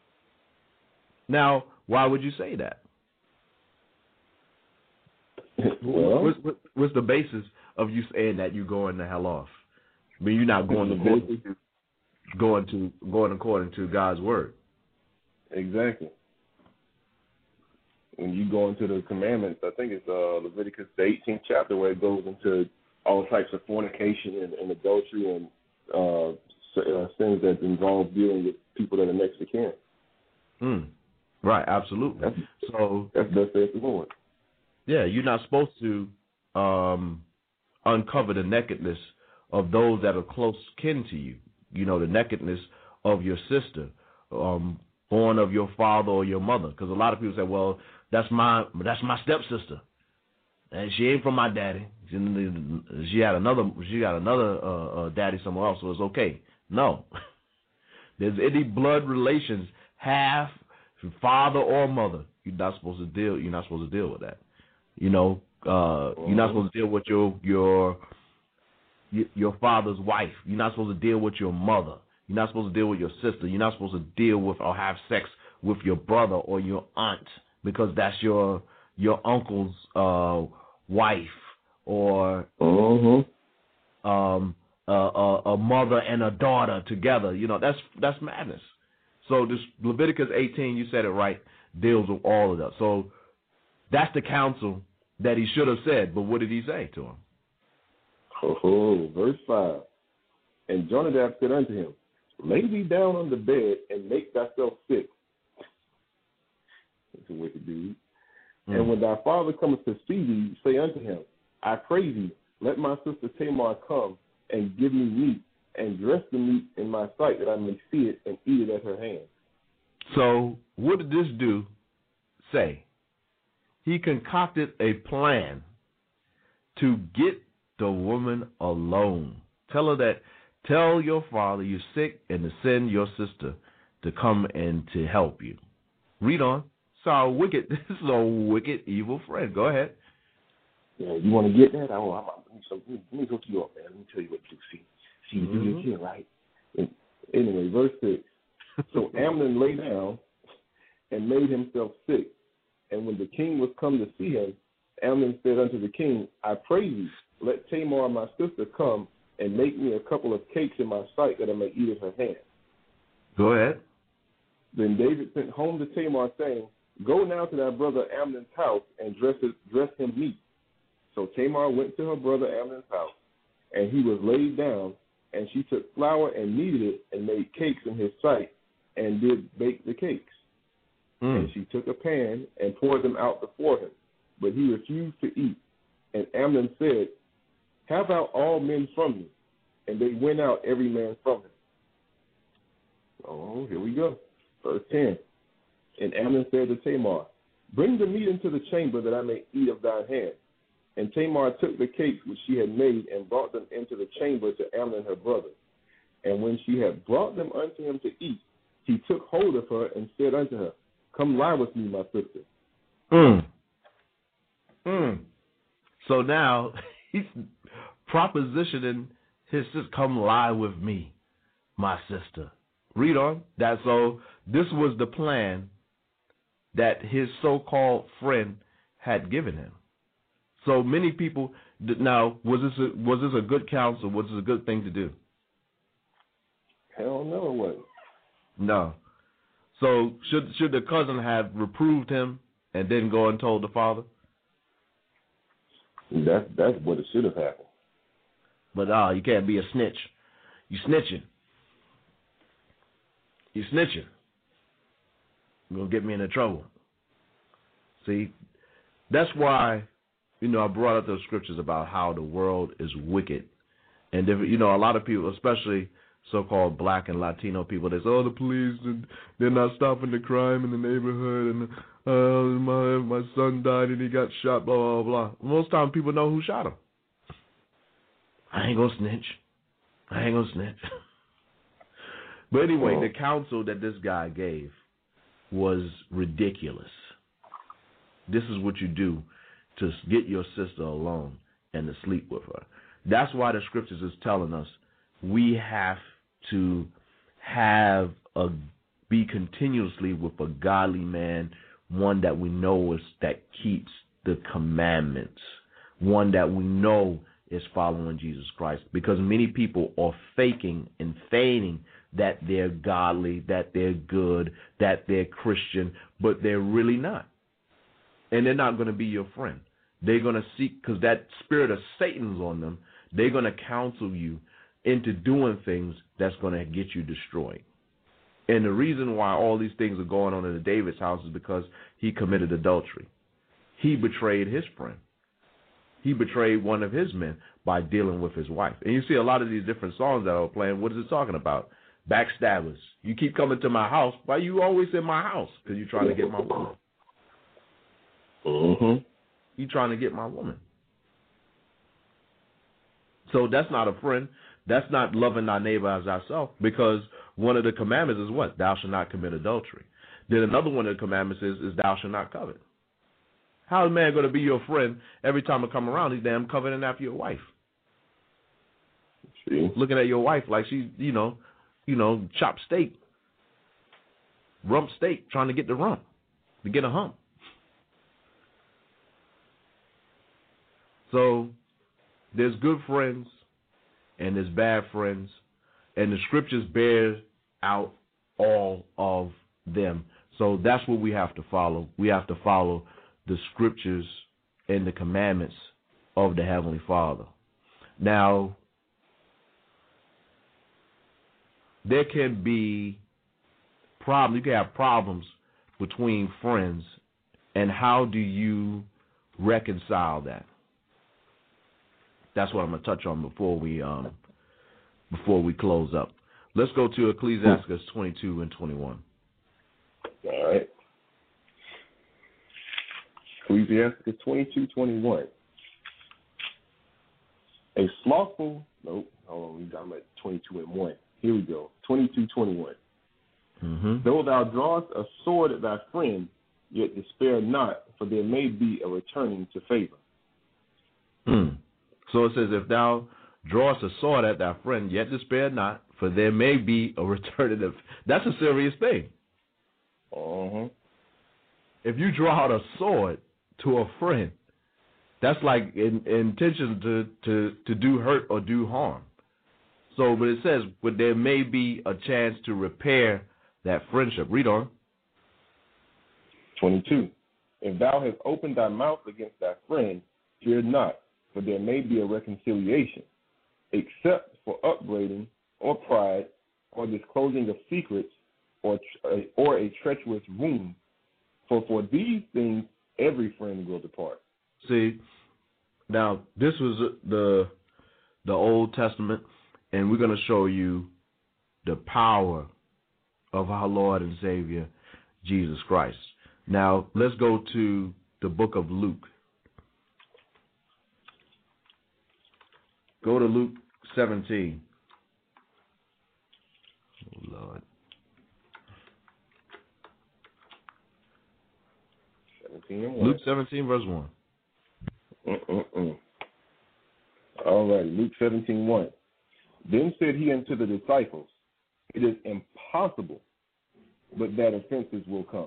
Now, why would you say that? Well, what's the basis of you saying that you're going the hell off? I mean, you're not going according to God's word. Exactly. When you go into the commandments, I think it's Leviticus, the 18th chapter, where it goes into all types of fornication and adultery and sins that involve dealing with people that are next to kin. Right, absolutely. That's thus saith the Lord. Yeah, you're not supposed to uncover the nakedness of those that are close kin to you. You know, the nakedness of your sister, born of your father or your mother. Because a lot of people say, well, that's my stepsister, and she ain't from my daddy. She got another daddy somewhere else, so it's okay. No, there's any blood relations, half father or mother. You're not supposed to deal with that. You know, you're not supposed to deal with your father's wife. You're not supposed to deal with your mother. You're not supposed to deal with your sister. You're not supposed to deal with or have sex with your brother or your aunt, because that's your uncle's wife, or a mother and a daughter together. You know, that's madness. So this Leviticus 18, you said it right, deals with all of that. So that's the counsel that he should have said, but what did he say to him? Verse 5. And Jonadab said unto him, lay thee down on the bed and make thyself sick. That's a wicked dude. And when thy father cometh to see thee, say unto him, I pray thee, let my sister Tamar come and give me meat, and dress the meat in my sight, that I may see it and eat it at her hand. So what did this dude say? He concocted a plan to get the woman alone. Tell your father you're sick, and to send your sister to come and to help you. Read on. This is a wicked, evil friend. Go ahead. Yeah, you want to get that? Let me hook you up, man. Let me tell you what you see. You do this here, right? And anyway, verse 6. So Amnon lay down and made himself sick. And when the king was come to see him, Amnon said unto the king, I pray thee, let Tamar my sister come and make me a couple of cakes in my sight, that I may eat at her hand. Go ahead. Then David sent home to Tamar, saying, go now to thy brother Amnon's house and dress him meat. So Tamar went to her brother Amnon's house, and he was laid down, and she took flour and kneaded it and made cakes in his sight, and did bake the cakes. And she took a pan and poured them out before him, but he refused to eat. And Amnon said, have out all men from me. And they went out every man from him. Oh, here we go. Verse 10. And Amnon said to Tamar, bring the meat into the chamber, that I may eat of thine hand. And Tamar took the cakes which she had made and brought them into the chamber to Amnon her brother. And when she had brought them unto him to eat, he took hold of her and said unto her, come lie with me, my sister. So now he's propositioning his sister, come lie with me, my sister. Read on. So this was the plan that his so-called friend had given him. So many people. Now, was this a good counsel? Was this a good thing to do? Hell no, it wasn't. No. So should the cousin have reproved him and then go and told the father? That's what it should have happened. But you can't be a snitch. You snitching. You're gonna get me into trouble. See, that's why, I brought up those scriptures about how the world is wicked, and a lot of people, especially so-called black and Latino people, they say, the police, they're not stopping the crime in the neighborhood, and my son died and he got shot, blah, blah, blah. Most time people know who shot him. I ain't gonna snitch. But anyway, the counsel that this guy gave was ridiculous. This is what you do to get your sister alone and to sleep with her. That's why the scriptures is telling us we have to be continuously with a godly man, one that we know that keeps the commandments, one that we know is following Jesus Christ. Because many people are faking and feigning that they're godly, that they're good, that they're Christian, but they're really not. And they're not going to be your friend. They're going to seek, because that spirit of Satan's on them, they're going to counsel you into doing things that's going to get you destroyed. And the reason why all these things are going on in David's house is because he committed adultery. He betrayed his friend. He betrayed one of his men by dealing with his wife. And you see a lot of these different songs that are playing. What is it talking about? Backstabbers. You keep coming to my house. Why you always in my house? Because you're trying to get my woman. Mm-hmm. You trying to get my woman. So that's not a friend. That's not loving thy neighbor as thyself, because one of the commandments is what? Thou shalt not commit adultery. Then another one of the commandments is thou shalt not covet. How is a man going to be your friend every time I come around? He's damn coveting after your wife. See? Looking at your wife like she's, chopped steak, rump steak, trying to get the rump, to get a hump. So there's good friends and there's bad friends, and the scriptures bear out all of them. So that's what we have to follow. We have to follow the scriptures and the commandments of the Heavenly Father. Now, there can be problems. You can have problems between friends, and how do you reconcile that? That's what I'm going to touch on before we close up. Let's go to Ecclesiastes 22 and 21. All right. Ecclesiastes 22:21. A slothful, nope, hold on, I'm at 22 and 1. Here we go, 22:21. Mm-hmm. Though thou drawest a sword at thy friend, yet despair not, for there may be a returning to favor. So it says, if thou drawest a sword at thy friend, yet despair not, for there may be a return to. That's a serious thing. Uh-huh. If you draw out a sword to a friend, that's like intention to do hurt or do harm. So, but it says, but there may be a chance to repair that friendship. Read on. 22. If thou hast opened thy mouth against thy friend, fear not, for there may be a reconciliation, except for upbraiding or pride or disclosing of secrets or a treacherous wound. For these things every friend will depart. See, now this was the Old Testament, and we're going to show you the power of our Lord and Savior, Jesus Christ. Now, let's go to the book of Luke. Go to Luke 17. Oh, Lord. 17 and 1. Luke 17, verse 1. All right, Luke 17:1. Then said he unto the disciples, it is impossible, but that offenses will come.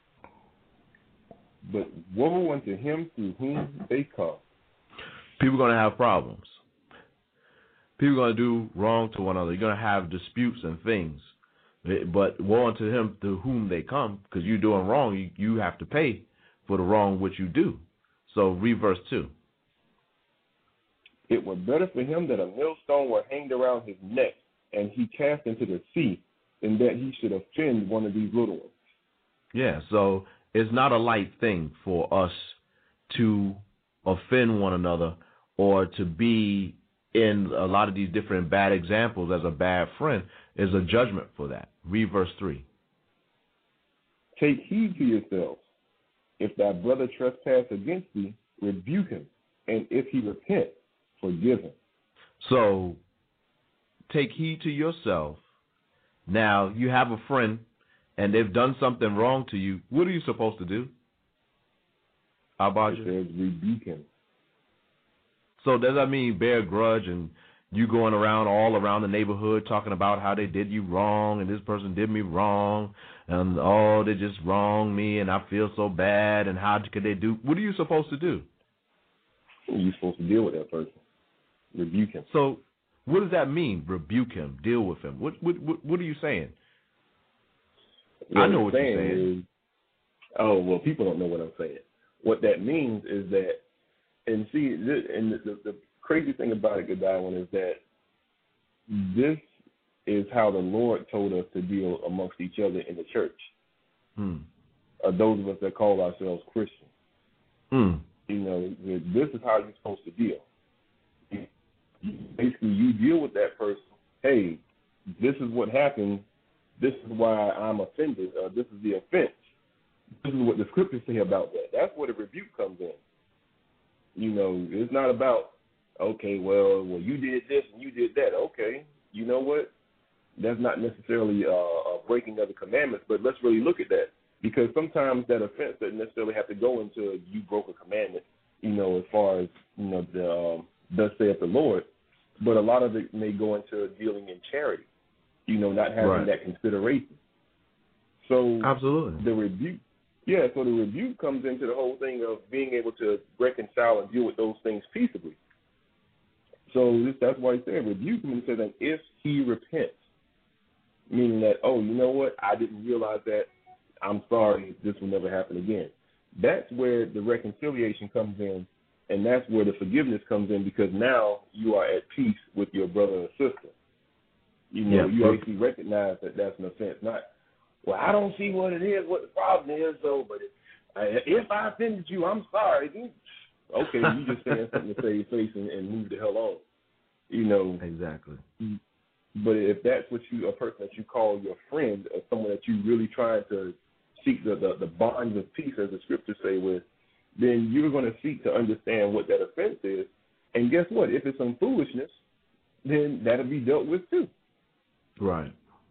But woe unto him through whom they come. People are going to have problems. People are going to do wrong to one another. You're going to have disputes and things. But woe unto him through whom they come, because you're doing wrong. You have to pay for the wrong which you do. So read verse 2. It were better for him that a millstone were hanged around his neck, and he cast into the sea, than that he should offend one of these little ones. Yeah, so it's not a light thing for us to offend one another or to be in a lot of these different bad examples as a bad friend. Is a judgment for that. Read verse 3. Take heed to yourselves. If thy brother trespass against thee, rebuke him, and if he repent, forgive him. So, take heed to yourself. Now, you have a friend, and they've done something wrong to you. What are you supposed to do? How about you? It says rebuke him. So does that mean bear a grudge and you going around all around the neighborhood talking about how they did you wrong and this person did me wrong and they just wronged me and I feel so bad and how could they do? What are you supposed to do? You're supposed to deal with that person. Rebuke him. So what does that mean? Rebuke him, deal with him. What are you saying? I know what you're saying. Well, people don't know what I'm saying. What that means is that, and see, and the crazy thing about it, good one, is that this is how the Lord told us to deal amongst each other in the church. Those of us that call ourselves Christians. You know, this is how you're supposed to deal. Basically, you deal with that person. Hey, this is what happened. This is why I'm offended. This is the offense. This is what the scriptures say about that. That's where the rebuke comes in. You know, it's not about, okay, well, you did this and you did that. Okay, you know what? That's not necessarily a breaking of the commandments, but let's really look at that. Because sometimes that offense doesn't necessarily have to go into you broke a commandment, you know, as far as, you know, the thus saith the Lord. But a lot of it may go into dealing in charity, you know, not having that consideration. So absolutely, the rebuke comes into the whole thing of being able to reconcile and deal with those things peaceably. So that's why he said rebuke him and said that if he repents, meaning that, oh, you know what, I didn't realize that, I'm sorry, this will never happen again. That's where the reconciliation comes in, and that's where the forgiveness comes in, because now you are at peace with your brother or sister. You know, you actually recognize that that's an offense. Not, well, I don't see what it is, what the problem is, though, but if I offended you, I'm sorry. Okay, you just saying something to save face and move the hell on. You know. Exactly. But if that's what a person that you call your friend, or someone that you really trying to seek the bonds of peace, as the scriptures say, with, then you're going to seek to understand what that offense is. And guess what? If it's some foolishness, then that'll be dealt with too. Right.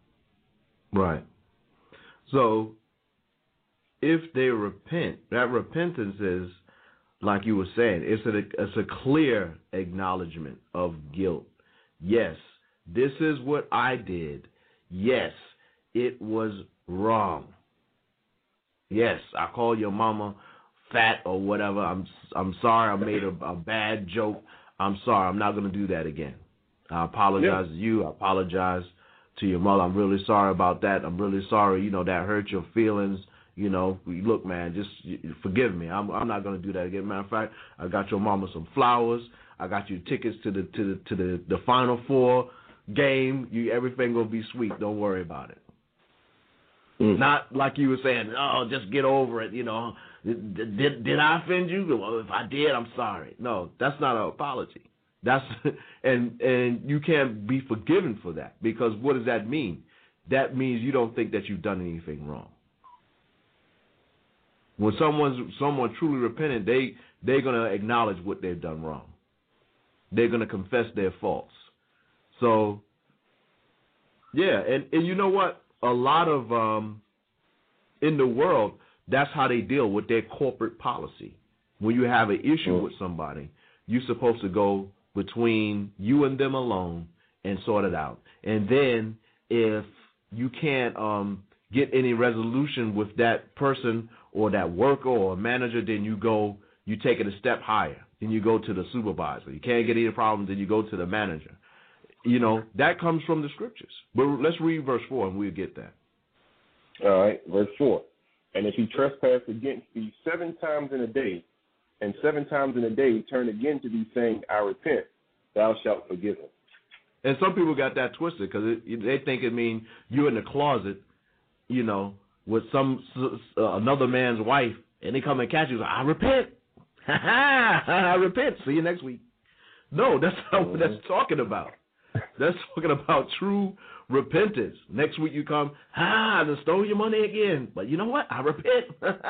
So if they repent, that repentance is, like you were saying, it's a clear acknowledgement of guilt. Yes, this is what I did. Yes, it was wrong. Yes, I called your mama fat or whatever. I'm sorry. I made a bad joke. I'm sorry. I'm not going to do that again. I apologize to you. I apologize to your mother. I'm really sorry about that. I'm really sorry. You know, that hurt your feelings. You know, look, man, just forgive me. I'm not going to do that again. Matter of fact, I got your mama some flowers. I got you tickets to the Final Four game. Everything gonna be sweet. Don't worry about it. Not like you were saying, oh, just get over it. You know, did I offend you? Well, if I did, I'm sorry. No, that's not an apology. That's and you can't be forgiven for that, because what does that mean? That means you don't think that you've done anything wrong. When someone truly repentant, they're gonna acknowledge what they've done wrong. They're gonna confess their faults. So, yeah, and you know what? A lot of in the world, that's how they deal with their corporate policy. When you have an issue with somebody, you're supposed to go between you and them alone and sort it out. And then if you can't get any resolution with that person or that worker or manager, then you take it a step higher. Then you go to the supervisor. You can't get any problems, then you go to the manager. You know, that comes from the scriptures. But let's read verse 4 and we'll get that. All right, verse 4. And if he trespass against thee 7 times in a day, and 7 times in a day turn again to thee, saying, I repent, thou shalt forgive him. And some people got that twisted because they think it means you're in the closet, you know, with another man's wife, and they come and catch you. Like, I repent. I repent. See you next week. No, that's not what that's talking about. That's talking about true repentance. Next week you come, I just stole your money again. But you know what? I repent.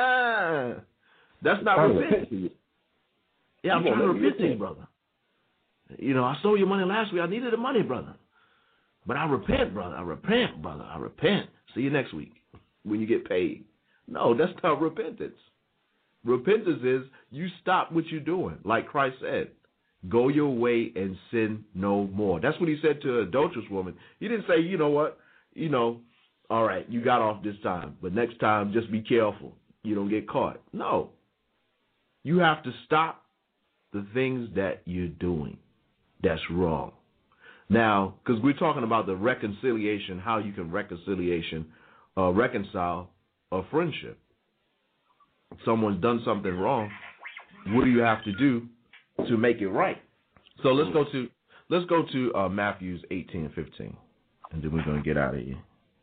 That's not repenting. Yeah, I'm trying to repent to you, brother. You know, I stole your money last week. I needed the money, brother. But I repent, brother. I repent, brother. I repent. See you next week when you get paid. No, that's not repentance. Repentance is you stop what you're doing. Like Christ said, go your way and sin no more. That's what he said to an adulterous woman. He didn't say, you know what, all right, you got off this time, but next time just be careful. You don't get caught. No. You have to stop the things that you're doing that's wrong. Now, because we're talking about the reconciliation, how you can reconcile a friendship. If someone's done something wrong, what do you have to do to make it right? So let's go to Matthew 18:15. and then we're going to get out of here.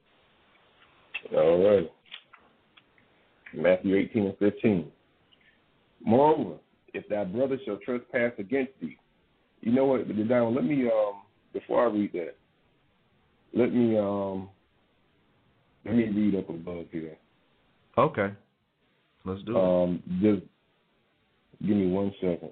All right. Matthew 18:15. Moreover, if thy brother shall trespass against thee, you know what? Down. Let me before I read that, let me read up above here. Okay. Let's do it. Just give me 1 second.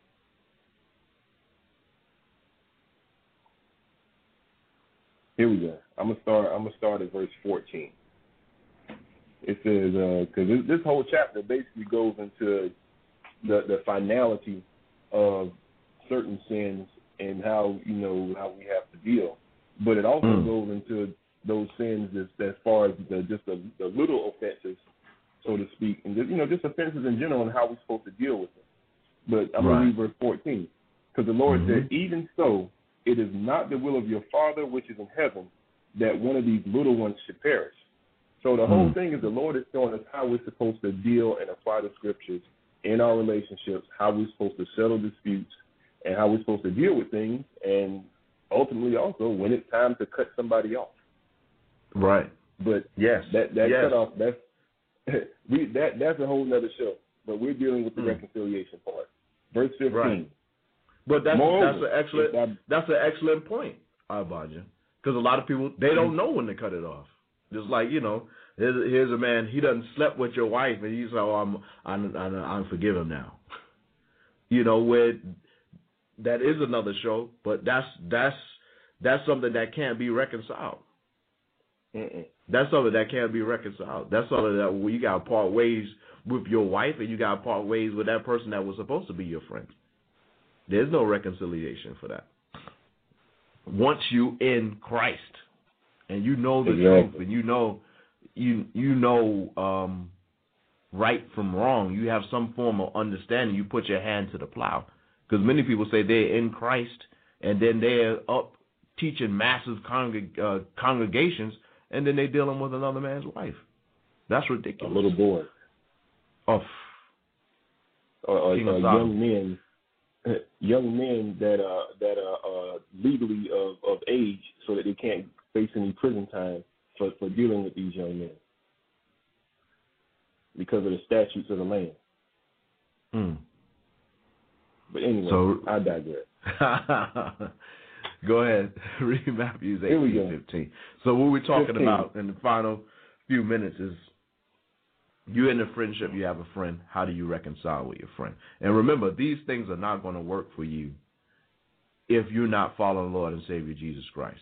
Here we go. I'm gonna start at verse 14. It says, because this whole chapter basically goes into the finality of certain sins and how we have to deal, but it also goes into those sins as far as the little offenses, so to speak, and just offenses in general and how we're supposed to deal with them. But I'm gonna read verse 14, because the Lord said, "Even so, it is not the will of your Father which is in heaven that one of these little ones should perish." So the whole thing is the Lord is showing us how we're supposed to deal and apply the scriptures in our relationships, how we're supposed to settle disputes, and how we're supposed to deal with things, and ultimately also when it's time to cut somebody off. Right. But yes, that cut off, that's a whole nother show. But we're dealing with the reconciliation part. Verse 15. Right. But that's an excellent point, Abaja, because a lot of people, they don't know when to cut it off. Just like, here's a man, he doesn't slept with your wife, and he's like, "Oh, I'm forgive him now." Where that is another show, but that's something that can't be reconciled. That's something that can't be reconciled. That's something that you got to part ways with your wife, and you got to part ways with that person that was supposed to be your friend. There's no reconciliation for that. Once you in Christ, and you know the truth, and you know right from wrong, you have some form of understanding, you put your hand to the plow. Because many people say they're in Christ, and then they're up teaching massive congregations, and then they're dealing with another man's wife. That's ridiculous. A little boy. Or young men that are legally of age, so that they can't face any prison time for dealing with these young men because of the statutes of the land. But anyway, I digress. Go ahead. Read Matthew 18:15. So what we're talking about in the final few minutes is, you're in a friendship, you have a friend. How do you reconcile with your friend? And remember, these things are not going to work for you if you're not following Lord and Savior Jesus Christ.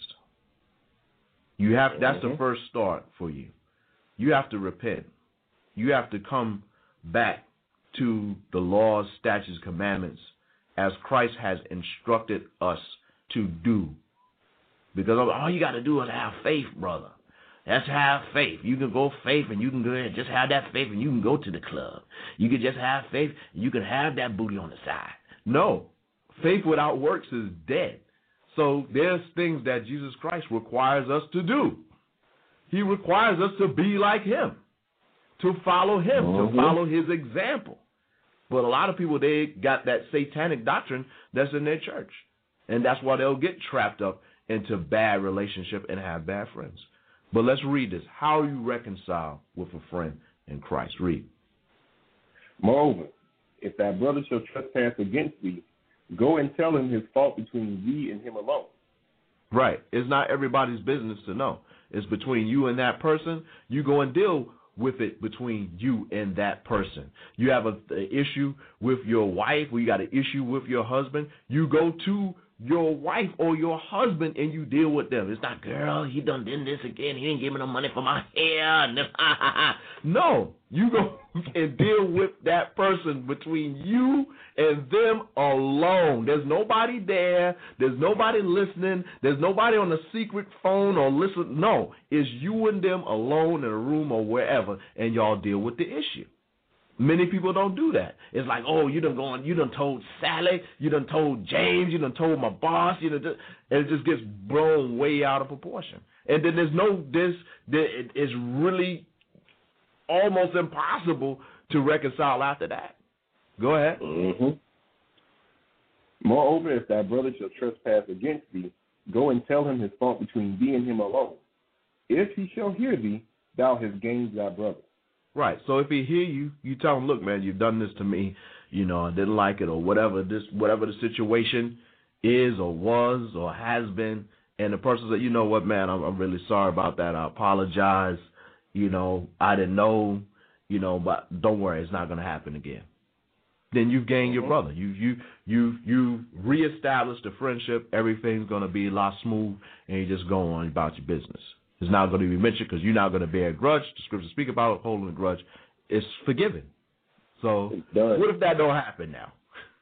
That's the first start for you. You have to repent. You have to come back to the laws, statutes, commandments as Christ has instructed us to do. Because all you got to do is have faith, brother. That's have faith. You can go faith, and you can go and just have that faith, and you can go to the club. You can just have faith, and you can have that booty on the side. No. Faith without works is dead. So there's things that Jesus Christ requires us to do. He requires us to be like him, to follow him, to follow his example. But a lot of people, they got that satanic doctrine that's in their church. And that's why they'll get trapped up into bad relationship and have bad friends. But let's read this. How you reconcile with a friend in Christ. Read. Moreover, if thy brother shall trespass against thee, go and tell him his fault between thee and him alone. Right. It's not everybody's business to know. It's between you and that person. You go and deal with it between you and that person. You have an issue with your wife, or you got an issue with your husband, you go to your wife or your husband and you deal with them. It's not, girl, he done did this again. He didn't give me no money for my hair. No, you go and deal with that person between you and them alone. There's nobody there. There's nobody listening. There's nobody on a secret phone or listen. No, it's you and them alone in a room or wherever, and y'all deal with the issue. Many people don't do that. It's like, oh, you done told Sally, you done told James, you done told my boss, and it just gets blown way out of proportion. And then it's really almost impossible to reconcile after that. Go ahead. Moreover, if thy brother shall trespass against thee, Go and tell him his fault between thee and him alone. If he shall hear thee, thou hast gained thy brother. Right. So if he hear you, you tell him, look, man, you've done this to me. You know, I didn't like it, or whatever the situation is or was or has been. And the person said, you know what, man, I'm really sorry about that. I apologize. You know, I didn't know, you know, but don't worry, it's not going to happen again. Then you've gained your brother. You reestablished the friendship. Everything's going to be a lot smooth, and you just go on about your business. It's not going to be mentioned because you're not going to bear a grudge. The scriptures speak about holding a grudge. It's forgiven. So what if that don't happen now?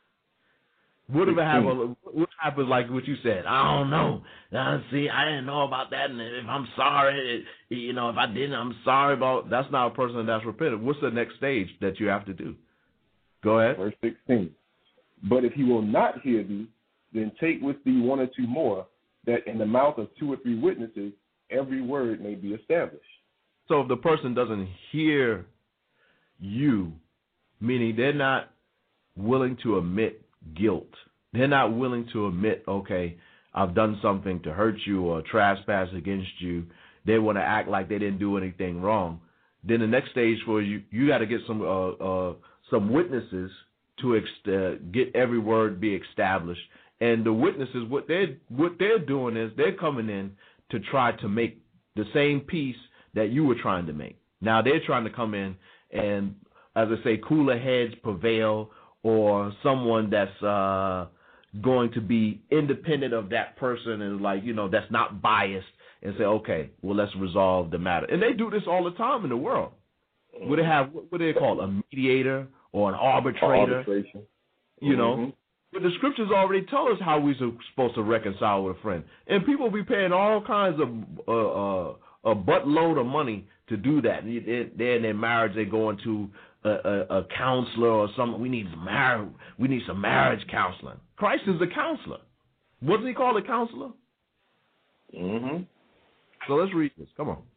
What happens like what you said? I don't know. See, I didn't know about that, and if I'm sorry, you know, if I didn't, I'm sorry about. That's not a person that's repentant. What's the next stage that you have to do? Go ahead. Verse 16. But if he will not hear thee, then take with thee one or two more, that in the mouth of 2 or 3 witnesses every word may be established. So if the person doesn't hear you, meaning they're not willing to admit guilt, they're not willing to admit, okay, I've done something to hurt you or trespass against you, they want to act like they didn't do anything wrong, then the next stage for you, you got to get some witnesses to get every word be established. And the witnesses, what they're doing is they're coming in to try to make the same peace that you were trying to make. Now they're trying to come in and, as I say, cooler heads prevail, or someone that's going to be independent of that person and, like, you know, that's not biased, and say, okay, well, let's resolve the matter. And they do this all the time in the world. What do they call a mediator or an arbitrator? Arbitration. You know, but the scriptures already tell us how we're supposed to reconcile with a friend, and people be paying all kinds of a buttload of money to do that. And they're in their marriage, they go into a counselor or something. We need some marriage counseling. Christ is a counselor. Wasn't he called a counselor? Mm-hmm. So let's read this. Come on.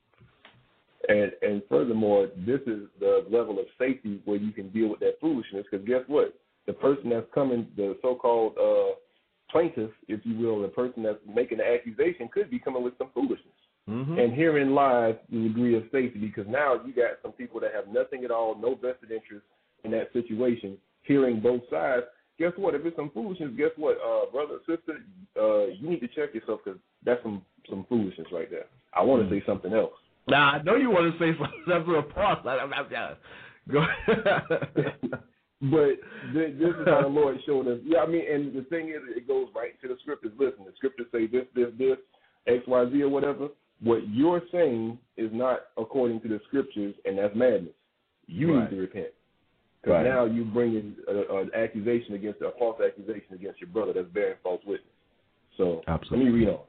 And furthermore, this is the level of safety where you can deal with that foolishness, because guess what? The person that's coming, the so-called plaintiff, if you will, the person that's making the accusation could be coming with some foolishness. Mm-hmm. And herein lies the degree of safety, because now you got some people that have nothing at all, no vested interest in that situation, hearing both sides. Guess what? If it's some foolishness, guess what, brother, sister, you need to check yourself, because that's some foolishness right there. I want to say something else. Now, I know you want to say something. That's a pause. Go ahead. But this is how the Lord showed us. Yeah, I mean, and the thing is, it goes right to the scriptures. Listen, the scriptures say this, X, Y, Z, or whatever. What you're saying is not according to the scriptures, and that's madness. You need to repent. Because now you bring in an accusation a false accusation against your brother that's bearing false witness. So Absolutely. Let me read on.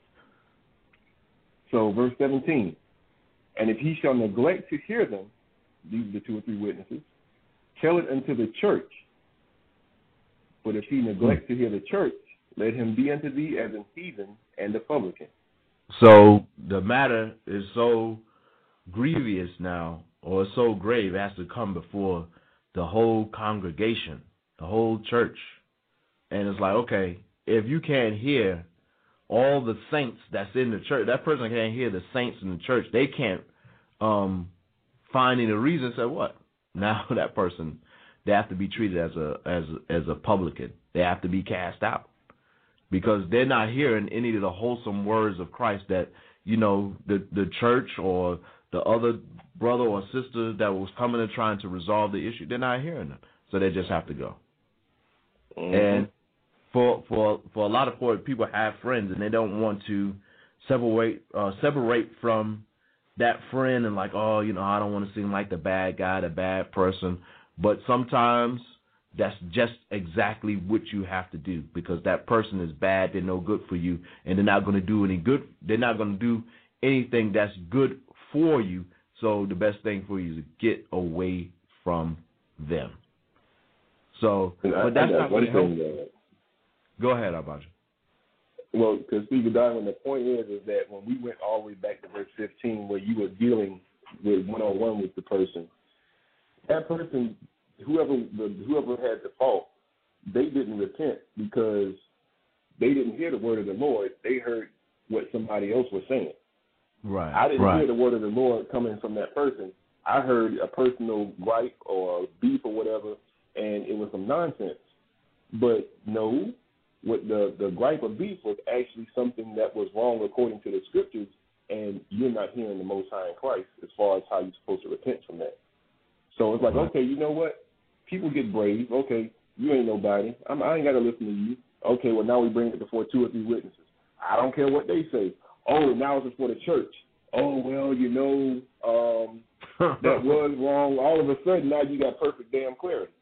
So verse 17. And if he shall neglect to hear them, these are the 2 or 3 witnesses, tell it unto the church. But if he neglect to hear the church, let him be unto thee as an heathen and a publican. So the matter is so grievous now, or so grave, it has to come before the whole congregation, the whole church. And it's like, okay, if you can't hear all the saints that's in the church, that person can't hear the saints in the church, they can't find any reason. Say what? Now that person, they have to be treated as a publican. They have to be cast out, because they're not hearing any of the wholesome words of Christ that, you know, the church or the other brother or sister that was coming and trying to resolve the issue, they're not hearing them. So they just have to go. Mm-hmm. And for a lot of people have friends, and they don't want to separate from that friend, and like, oh, you know, I don't want to seem like the bad guy, the bad person. But sometimes that's just exactly what you have to do, because that person is bad, they're no good for you, and they're not going to do any good. They're not going to do anything that's good for you. So the best thing for you is to get away from them. So, but that's not going to help. Go ahead, Abaja. Well, because Speaker Diamond, the point is that when we went all the way back to verse 15, where you were dealing with one-on-one with the person, that person, whoever had the fault, they didn't repent because they didn't hear the word of the Lord. They heard what somebody else was saying. Right. I didn't hear the word of the Lord coming from that person. I heard a personal gripe or beef or whatever, and it was some nonsense. But no, what the gripe or beef was actually something that was wrong according to the scriptures, and you're not hearing the Most High in Christ as far as how you're supposed to repent from that. So it's like, okay, you know what? People get brave. Okay, you ain't nobody. I ain't got to listen to you. Okay, well, now we bring it before 2 or 3 witnesses. I don't care what they say. Oh, now it's before the church. Oh, well, you know, that was wrong. All of a sudden, now you got perfect damn clarity.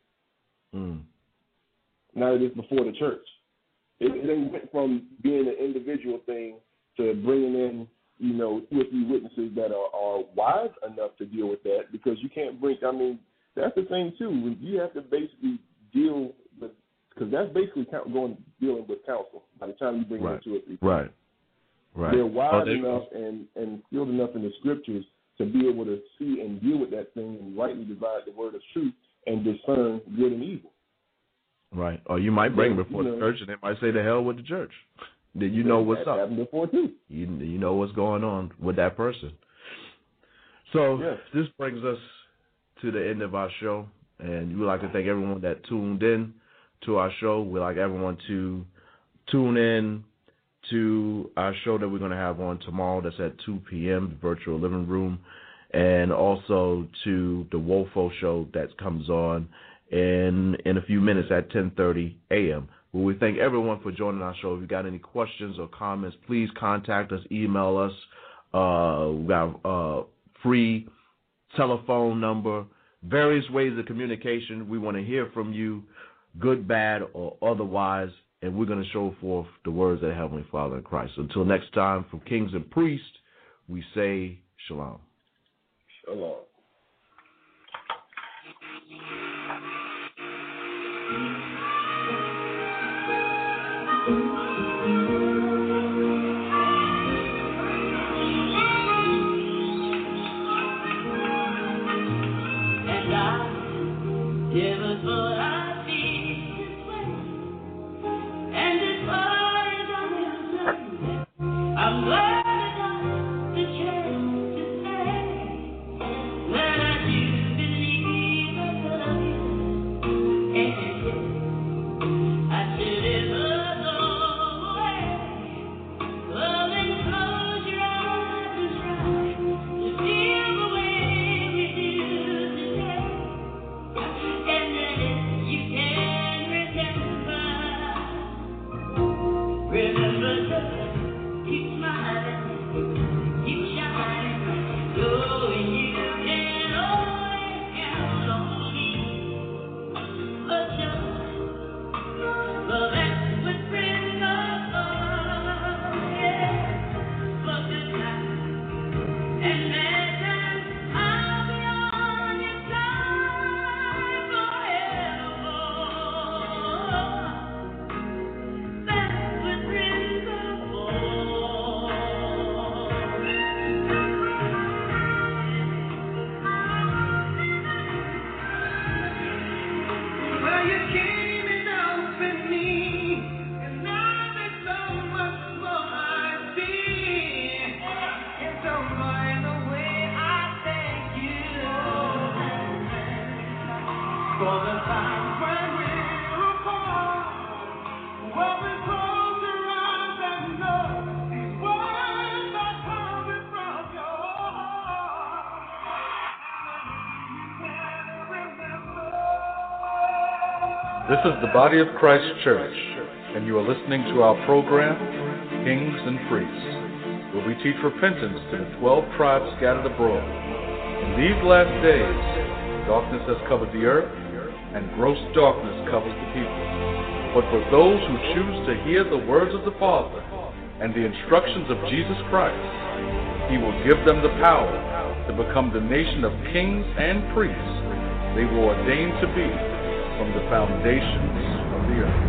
Now that it's before the church. It went from being an individual thing to bringing in, you know, 2 or 3 witnesses that are wise enough to deal with that, because you can't bring, I mean, that's the thing, too. You have to basically deal with, because that's basically dealing with counsel by the time you bring in 2 or 3 people. Right. They're wise enough and skilled enough in the scriptures to be able to see and deal with that thing and rightly divide the word of truth and discern good and evil. Right. Or you might bring before the church, and they might say, "The hell with the church." Then you know what's up. That happened before too. You know what's going on with that person. So this brings us to the end of our show, and we would like to thank everyone that tuned in to our show. We'd like everyone to tune in to our show that we're going to have on tomorrow. That's at 2 p.m., the Virtual Living Room, and also to the WOFO show that comes on in a few minutes at 10:30 a.m. Well, we thank everyone for joining our show. If you've got any questions or comments, please contact us, email us. We got a free telephone number, various ways of communication. We want to hear from you, good, bad, or otherwise, and we're going to show forth the words of the Heavenly Father in Christ. Until next time, from Kings and Priests, we say shalom. Shalom. Give us what I feel this way, and as far as I'm concerned, I'm glad I got the chance to say that I do believe I love you, and I should ever go away. Well, then close your eyes and try to feel the way we do today. And then if you can remember to keep smiling, keep shining, knowing you can always count on me. But that's what friends are, yeah, for good times and bad times. I'll be on your side forever. That's what friends are for. Well, you came and opened me, and now there's so much more I see. And so by the way, I thank you for the times when we're apart. Well, we close our eyes and know these words are coming from your heart. This is the Body of Christ Church, and you are listening to our program, Kings and Priests, where we teach repentance to the 12 tribes scattered abroad. In these last days, darkness has covered the earth, and gross darkness covers the people. But for those who choose to hear the words of the Father and the instructions of Jesus Christ, He will give them the power to become the nation of kings and priests they were ordained to be from the foundations of the earth.